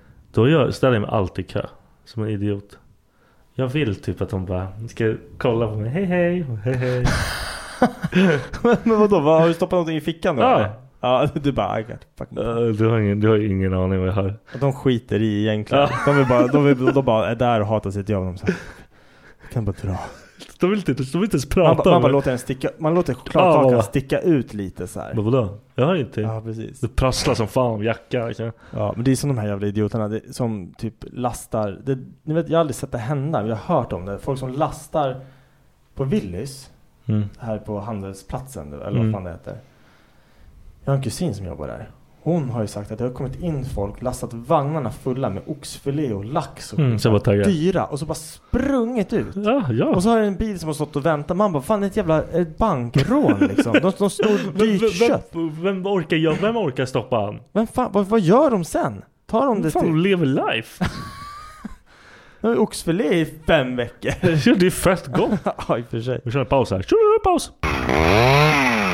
Då gör, ställer jag mig alltid i kö som en idiot. Jag vill typ att de bara ska kolla på mig. Hej hej, hej hej. Men vadå? Vad, har du stoppat någonting i fickan då? Ja. Ja, du bara, I got fucking... Uh, du, har ingen, du har ingen aning vad jag har. De skiter i egentligen. Ja. De, vill bara, de, vill, de bara är där och hatar sitt jobb. De så här, kan bara dra. De vill inte, de vill inte ens prata. Man, man bara låter den sticka, man låter chokladkakan ja, sticka ut lite så här. Men vadå? Jag har inte. Ja, precis. Det prasslar som fan jacka. Okay? Ja, men det är som de här jävla idioterna det, som typ lastar. Det, ni vet, jag har aldrig sett det hända, men jag har hört om det. Folk som lastar på Willys mm. här på handelsplatsen, eller mm. vad fan det heter. Jag har en kusin som jobbar där. Hon har ju sagt att det har kommit in folk, lastat vagnarna fulla med oxfilé och lax och mm, så dyra och så bara sprungit ut. Ja, ja. Och så har det en bil som har stått och väntat. Man bara, fan det är ett jävla ett bankrån liksom. De, de står dyrt vem, kött. Vem, vem, orkar jag, vem orkar stoppa han? Vem fan, vad, vad gör de sen? Tar de det fan, till? De lever life. Oxfilé i fem veckor. Ja, det är fett gott. Ja, i och för sig. Vi kör en paus här. Kör paus.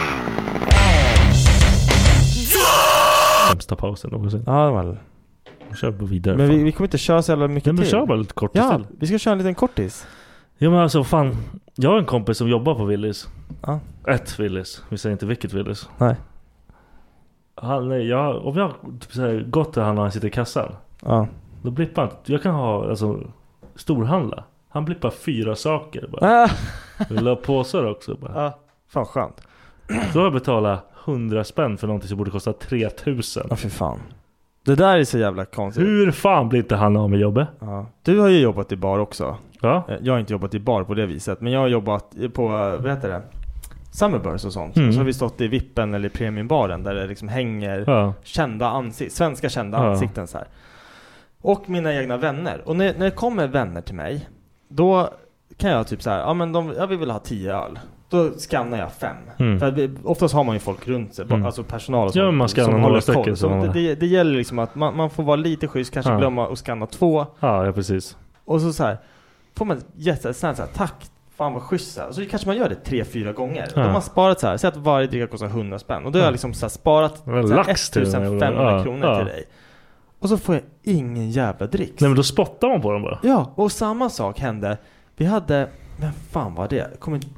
Sämsta pausen någonsin. Ja, väl. kör bara vidare. Men vi, vi kommer inte köra så jävla mycket men till. Vi kör bara lite kortis Ja, till. vi ska köra en liten kortis. Ja men alltså fan, jag har en kompis som jobbar på Willys. Ja. Ett Willys, vi säger inte vilket Willys. Nej. Han, nej, jag, om jag typ, så här, gått till han när han sitter i kassan. Ja. Då blippar han, jag kan ha alltså, storhandla. Han blippar fyra saker bara. Ah. Vill ha påsar också bara. Ja, fan skönt. Då har jag betalat hundra spänn för någonting som borde kosta tre tusen. Ja, för fan. Det där är så jävla konstigt. Hur fan blir inte han av med jobbet? Ja. Du har ju jobbat i bar också. Ja. Jag har inte jobbat i bar på det viset. Men jag har jobbat på, vad heter det? Summerburst och sånt. Mm. Så har vi stått i vippen eller premiumbaren där det liksom hänger ja. kända ansikten, svenska kända ja. ansikten så här. Och mina egna vänner. Och när, när det kommer vänner till mig, då kan jag typ så här, ja men de, jag vill ha tio öl. Då skannar jag fem. Mm. För att, oftast har man ju folk runt sig, mm. alltså personal och sånt, ja, man som håller koll. Så man... det, det gäller liksom att man, man får vara lite schysst, kanske ja. glömma att skanna två. Ja, ja precis. Och så så här, får man jättesnällt så här, tack, fan vad schysst. Och så kanske man gör det tre, fyra gånger. Ja. De har sparat så här, så att varje dricka kostar hundra spänn. Och då har jag liksom så här, sparat så här, ettusenfemhundra ja. kronor ja. till dig. Och så får jag ingen jävla dricks. Nej men då spottar man på dem bara. Ja, och samma sak hände. Vi hade, vem fan var det? Kom inte...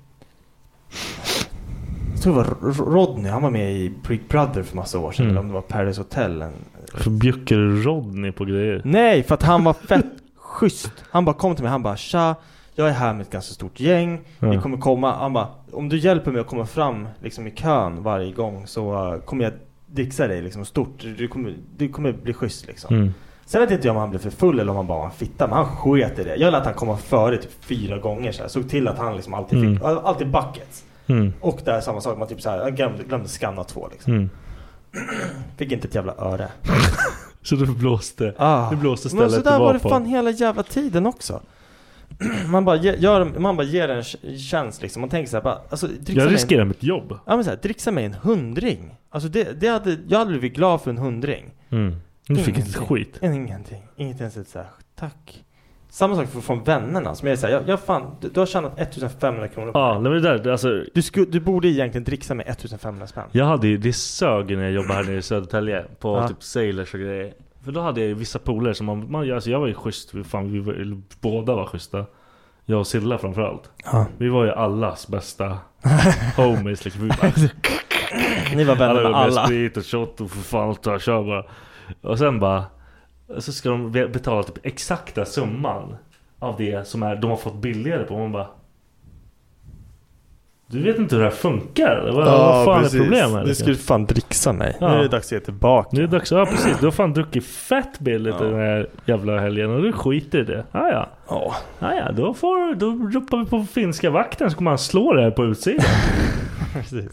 Jag tror det var Rodney, han var med i Big Brother för massa år sedan. Mm. Eller om det var Paris Hotel. Varför bjuckar du Rodney på grejer? Nej, för att han var fett schysst. Han bara kom till mig, han bara, tja, jag är här med ett ganska stort gäng. Ja. Vi kommer komma, han bara, om du hjälper mig att komma fram liksom i kön varje gång så uh, kommer jag dricksa dig liksom stort. Du kommer, du kommer bli schysst liksom. Mm. Sen vet inte jag om han blev för full eller om han bara var en fitta, men han sket i det. Jag lät han komma före typ fyra gånger så här. Såg till att han liksom alltid fick, mm. alltid buckets. Mm. Och där samma sak, man typ så här, jag glömde, glömde skanna två liksom. Mm. Fick inte ett jävla öre. Så du blåste. Ah. Du blåste stället. Men så där var det fan hela jävla tiden också. Man bara ge, gör, man bara ger en chans liksom. Man tänker så här bara, alltså, jag riskerar en, mitt jobb. Ja men så här, dricksa mig en hundring. Alltså det, det hade, jag hade blivit glad för en hundring. Mm. Du fick inte skit. Ingenting. Inget ens så här, tack. Samma sak för, från vännerna som jag säger, jag, jag fan, du, du har tjänat ettusenfemhundra kronor på ja, det där, alltså, du, sku, du borde egentligen dricksa med ettusenfemhundra spänn. Jag hade ju, det sög när jag jobbade här nere i Södertälje på ja. typ Sailors och grejer. För då hade jag ju vissa polare som man, man alltså jag var ju schysst, fan, vi var, båda var schyssta. Jag och Silla framförallt. Ja. Vi var ju allas bästa homies liksom. Vi bara, ni var vänner med alla. Alla sprit och shot och för fan allt och kör bara. Och sen bara så ska de betala typ exakta summan av det som är de har fått billigare på. Man bara, du vet inte hur det här funkar. Vad, ja, vad fan precis. Är problemet? Du skulle fan dricksa mig. Ja. Nu är det dags att ge tillbaka. Nu är det dags, ja precis. Du har fan druckit fett billigt ja. Den här jävla helgen och du skiter i det. Ah, ja. Ja. Ah, ja, då får då ropar vi på finska vakten så kommer han slå det här på utsidan. Precis.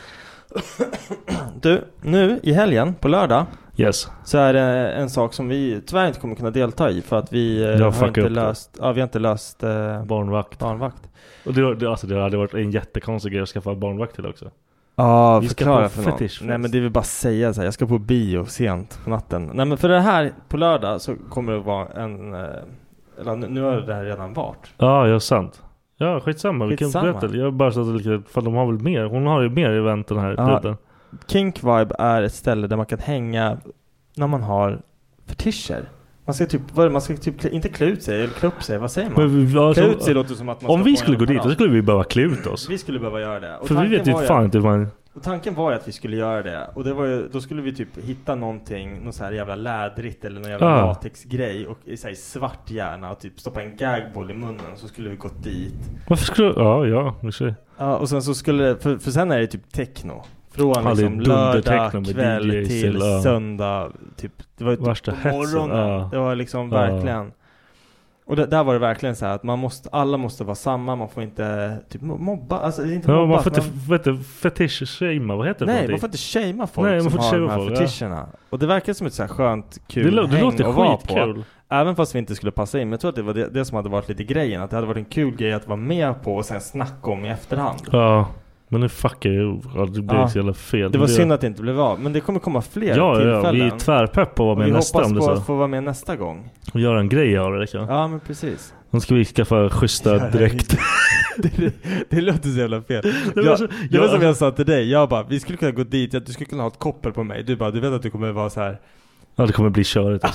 Du, nu i helgen på lördag yes. så är det en sak som vi tyvärr inte kommer kunna delta i för att vi eh, har inte löst ja, vi har inte löst eh, barnvakt. barnvakt. Och det, det, alltså, det hade varit en jättekonstig grej att skaffa barnvakt till också. Ja, vi förklara för någon. Nej men det vill bara säga så här, jag ska på bio sent på natten. Nej men för det här på lördag så kommer det vara en eh, eller nu har det här redan varit. Ja, ja sant. Ja, skitsamma. Vi kan skitsamma. berätta. Jag bara så att för de har väl mer. Hon har ju mer event den här ja, tiden. Kink Vibe är ett ställe där man kan hänga när man har fetischer. Man ska typ man ska typ inte klä ut sig eller klä upp sig. Vad säger man? Men, alltså, klä ut sig låter som att man om vi skulle gå dit så skulle vi behöva klä ut oss. Vi skulle behöva göra det. Och för vi vet ju fan inte hur man... Och tanken var ju att vi skulle göra det. Och det var ju, då skulle vi typ hitta någonting, någon så här jävla lädrigt eller någon jävla ah. latexgrej och i så här, svart hjärna och typ stoppa en gagboll i munnen, så skulle vi gått dit. Varför skulle ja, ja, vi ser. Ja, och sen så skulle för, för sen är det typ techno. Från ja, liksom lördag kväll till till söndag typ det var typ värsta på morgonen. Ja. Det var liksom verkligen. Och det, där var det verkligen så här att man måste, alla måste vara samma, man får inte typ mobba, alltså det är inte ja, mobba, man får man, inte fetish-shama, vad heter det? Nej, man får inte shama folk. Nej, man som får har inte de här folk, fetischerna. Ja. Och det verkar som ett så här skönt, kul det, det häng låter att vara skitkul. På. Även fast vi inte skulle passa in. Men jag tror att det var det, det som hade varit lite grejen, att det hade varit en kul grej att vara med på och sen snacka om i efterhand. Ja. Men nu fuckar ju, ja, det blev ja. så jävla fel. Det var det... synd att det inte blev av. Men det kommer komma fler ja, tillfällen. Ja, vi är tvärpepp på att vara med vi nästa. Vi hoppas på att få vara med nästa gång. Och göra en grej av det liksom. Ja, men precis. Nu ska vi skaffa schyssta direkt. det, det, det låter så jävla fel. Det var, så, jag, det var som jag sa till dig. Jag bara, vi skulle kunna gå dit. Du skulle kunna ha ett koppel på mig. Du bara, du vet att du kommer vara så här. Ja, det kommer bli körigt alltså.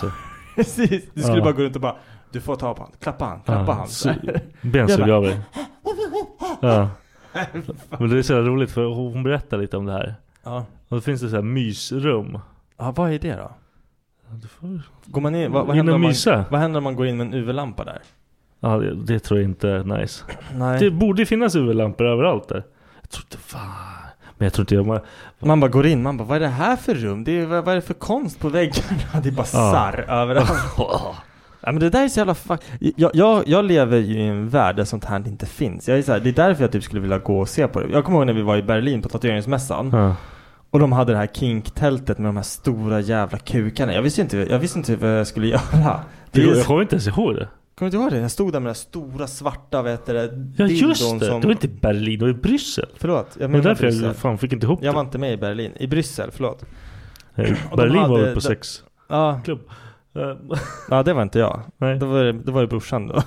Precis, du skulle Ja. bara gå runt och bara, du får ta på han, klappa han, klappa Ja, han. su- bensug av dig. Ja. Men det är så här roligt för hon berättar lite om det här. Ja. Och då finns det så här mysrum. Ja, vad är det då? Du får... Går man in, vad, vad, In händer och om man, mysa. vad händer om man går in med en U V-lampa där? Ja, det, det tror jag inte är nice. Nej. Det borde finnas U V-lampor överallt där. Jag tror inte fan. Men jag tror inte jag... Man, man bara går in, man bara, vad är det här för rum? Det är, vad, vad är det för konst på väggarna? Det är bara Ja. sarr överallt. Ja, men det där är så jävla fuck. Jag, jag, jag lever ju i en värld där sånt här inte finns. Jag är så här, det är därför jag typ skulle vilja gå och se på det. Jag kommer ihåg när vi var i Berlin på tatueringsmässan. Ja. Och de hade det här kink-tältet med de här stora jävla kukarna. Jag visste inte, jag visste inte vad jag skulle göra. Det, är, jag kommer inte ens ihåg det. Kommer du ihåg det? Jag stod där med den stora svarta, vet du det? Ja, just det. Som... Det var inte i Berlin, det var i Bryssel. Förlåt. Jag men menar därför Bryssel. jag fan fick inte ihop Jag det. var inte med i Berlin. I Bryssel, förlåt. Nej, Och Berlin de hade- var vi på sex. Ja. Klubb. Ja, det var inte jag. Nej. Det var, det var ju brorsan då.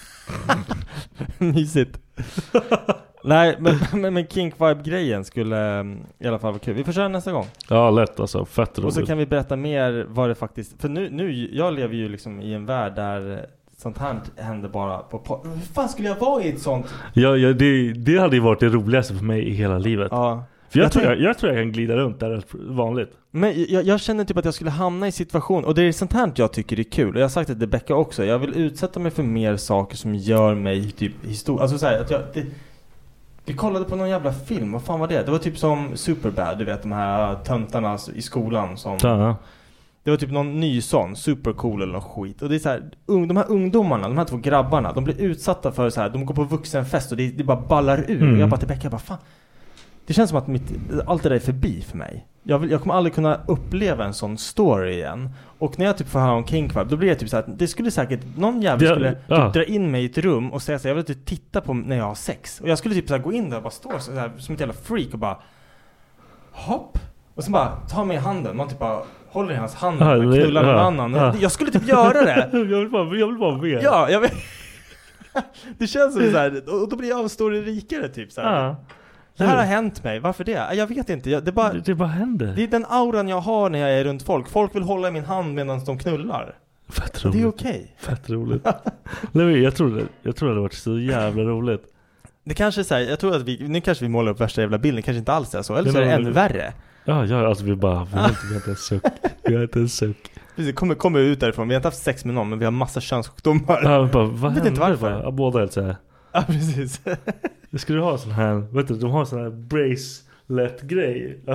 Mysigt. Nej, men, men, men Kink Vibe-grejen skulle um, i alla fall vara kul. Vi får köra nästa gång. Ja, lätt alltså. Fett roligt. Och så kan vi berätta mer vad det faktiskt... För nu, nu jag lever ju liksom i en värld där sånt här händer bara på... på hur fan skulle jag vara i ett sånt? Ja, ja det, det hade ju varit det roligaste för mig i hela livet. Ja. För jag, Jag tror tänk- jag, jag tror jag kan glida runt där rätt vanligt. Men jag, jag känner typ att jag skulle hamna i situation, och det är sånt här jag tycker är kul, och jag har sagt det till Becka också, jag vill utsätta mig för mer saker som gör mig typ historia, alltså så här, att jag det, vi kollade på någon jävla film, vad fan var det? Det var typ som Superbad, du vet de här töntarna i skolan som Ja. det var typ någon ny sån, supercool eller något skit. Och det är så här, un, de här ungdomarna, de här två grabbarna, de blir utsatta för så här, de går på vuxenfest och det, det bara ballar ur. Mm. Och jag bara till Becka, jag bara fan. Det känns som att mitt, allt det där är förbi för mig. Jag, vill, jag kommer aldrig kunna uppleva en sån story igen. Och när jag typ får höra om Kink Vibe, då blir jag typ så här, det skulle säkert, någon jävel Det- skulle typ ja. dra in mig i ett rum och säga så här, jag vill inte titta på när jag har sex. Och jag skulle typ så här gå in där och bara stå så här, som ett jävla freak och bara hopp. Och sen bara ta mig i handen, man typ bara håller i hans hand Ja, och det- knullar någon ja, annan. ja. Jag skulle typ göra det. jag vill bara, jag vill bara med. Ja, jag vet. Det känns som så här, och då blir jag en stor rikare typ så här. Ja. Det här har hänt mig. Varför det? Jag vet inte. Jag, det, bara, Det, det bara händer. det är den auran jag har när jag är runt folk. Folk vill hålla i min hand medan de knullar. Fett Och roligt. det är okej. Fett roligt. Nej, jag tror det, jag tror det hade varit så jävla roligt. Det kanske är så här, jag tror att vi, nu kanske vi målar upp värsta jävla bilden, kanske inte alls är så. Eller Nej, så är det men- ännu värre. Ja, ja, alltså vi bara, vi har inte, vi har inte en suck. Vi har inte en suck. Precis, kommer, kommer ut därifrån. Vi har inte haft sex med någon, men vi har massa könssjukdomar. Ja, bara, vad vet hände? inte varför. Bara, ja, båda helt såhär. Ja, precis. Ska du ha sån här, vet du, de har sån här bracelet-grej. Ja.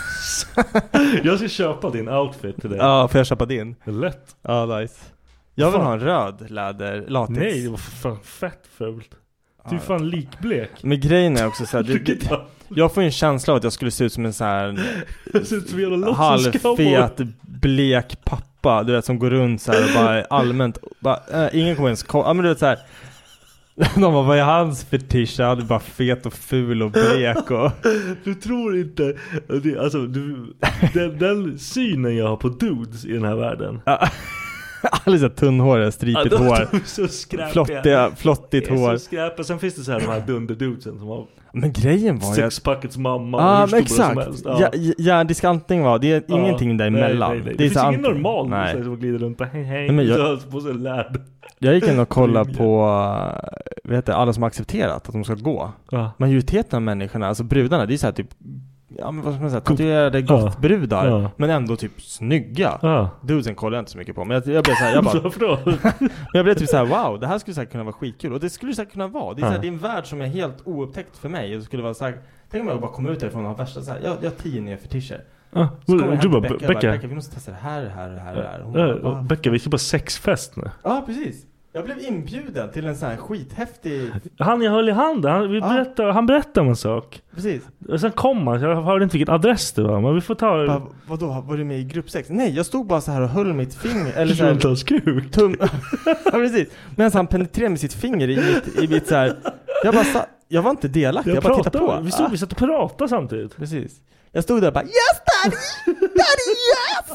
Jag ska köpa din outfit till dig. Ja, får jag köpa din? Lätt. Ja, nice. Jag vill Fan. ha en röd läder, latex. Nej, det var fan fett fult. Du är Ja. fan likblek. Men grejen är också så här, det, det, jag får ju en känsla av att jag skulle se ut som en så här Jag ser ut som en jävla låtsascowboy. halvfet, blek pappa, du vet, som går runt så här och bara allmänt, bara, äh, ingen kommer ens kolla, ja, men du vet så här. De bara, vad är hans fetisch? Han är bara fet och ful och blek och... Du tror inte det, alltså, du, den, den synen jag har på dudes i den här världen. Alldeles tunnhåriga, stripigt Ja, de- hår. de är så skräpiga. Flottiga, flottigt Det är hår. så skräpiga. Sen finns det så här de här dunderdudesen som har Men grejen var ju att... sexpackets mamma och Ja, hur ah, men stora som exakt. helst. Ja, ja, järndiskantning var, det är Ja. ingenting däremellan. Nej, nej, nej. Det, Det, är finns så ingen anti- normal Nej. som glider runt på hej hej. Nej, men jag- Så har på sig lärd. Jag gick in och kollade på, vet du, alla som har accepterat att de ska gå. Ja. Majoriteten av människorna, alltså brudarna, det är så här typ, ja men vad ska man säga, tatuerade gothbrudar, Ja. men ändå typ snygga. Ja. Dudesen kollar jag inte så mycket på, men jag, jag blev så här, jag bara, Varför då? men jag blev typ så här, wow, det här skulle säkert kunna vara skitkul, och det skulle säkert kunna vara. Det är, så här, Ja. det är en värld som är helt oupptäckt för mig, och det skulle vara så här, tänk om jag bara kom ut därifrån och har värsta så här, jag, jag har tio nya fetischer. Ja. Så kommer jag Du hem bara, till Becka, jag bara, Becka. Becka, vi måste testa det här, det här, det här, det här. Hon Ja, bara, "Va?" Becka, vi ska på sexfest nu. Ja, precis. Jag blev inbjuden till en sån här skithäftig... Han jag höll i handen, han, vi Ja. berättade, han berättade om en sak. Precis. Och sen kom han, jag hörde inte vilken adress det var, men vi får ta... Bara, vadå, var du med i grupp sex? Nej, jag stod bara så här och höll mitt finger, eller så här, Runt hans kuk. tum... Ja, precis. Medan han penetrerade med sitt finger i mitt, i mitt så här... Jag bara sa... Jag var inte delaktig, jag, Jag bara pratade, tittade på. vi stod, Ja, vi satt och pratade samtidigt. precis. Jag stod där och bara, yes daddy! Daddy, yes!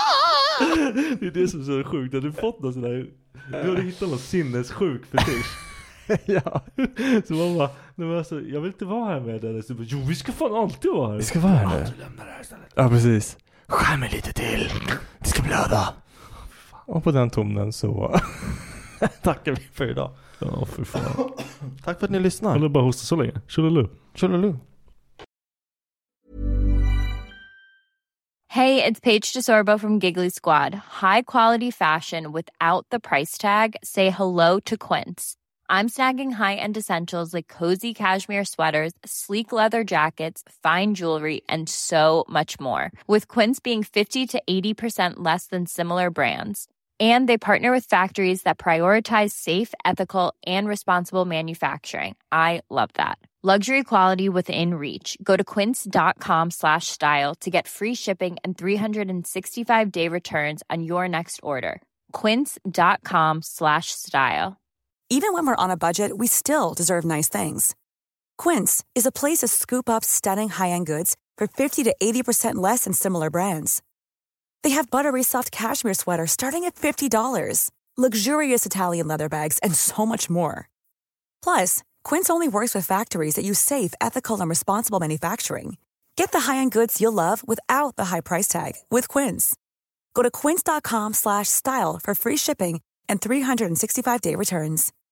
Ah! Det är det som är så sjukt, att du fått någon sån där... Du hade hittat någon sinnessjuk fetisch. Ja. Så man bara, nej men alltså, jag vill inte vara här med den. Så bara, jo, vi ska fan alltid vara här. Vi ska vara här Ja, nu. du lämnar det här istället. Ja, precis. Skär mig lite till. Det ska blöda. Och på den tonen så tackar vi för idag. Ja, för fan. Tack för att ni lyssnar. Eller bara hosta så länge. Tjolilu. Tjolilu. Hey, it's Paige DeSorbo from Giggly Squad. High quality fashion without the price tag. Say hello to Quince. I'm snagging high-end essentials like cozy cashmere sweaters, sleek leather jackets, fine jewelry, and so much more. With Quince being fifty to eighty percent less than similar brands. And they partner with factories that prioritize safe, ethical, and responsible manufacturing. I love that. Luxury quality within reach. Go to quince.com slash style to get free shipping and three sixty-five day returns on your next order. Quince.com slash style. Even when we're on a budget, we still deserve nice things. Quince is a place to scoop up stunning high-end goods for fifty to eighty percent less than similar brands. They have buttery soft cashmere sweaters starting at fifty dollars, luxurious Italian leather bags, and so much more. Plus, Quince only works with factories that use safe, ethical, and responsible manufacturing. Get the high-end goods you'll love without the high price tag with Quince. Go to quince.com slash style for free shipping and three sixty-five day returns.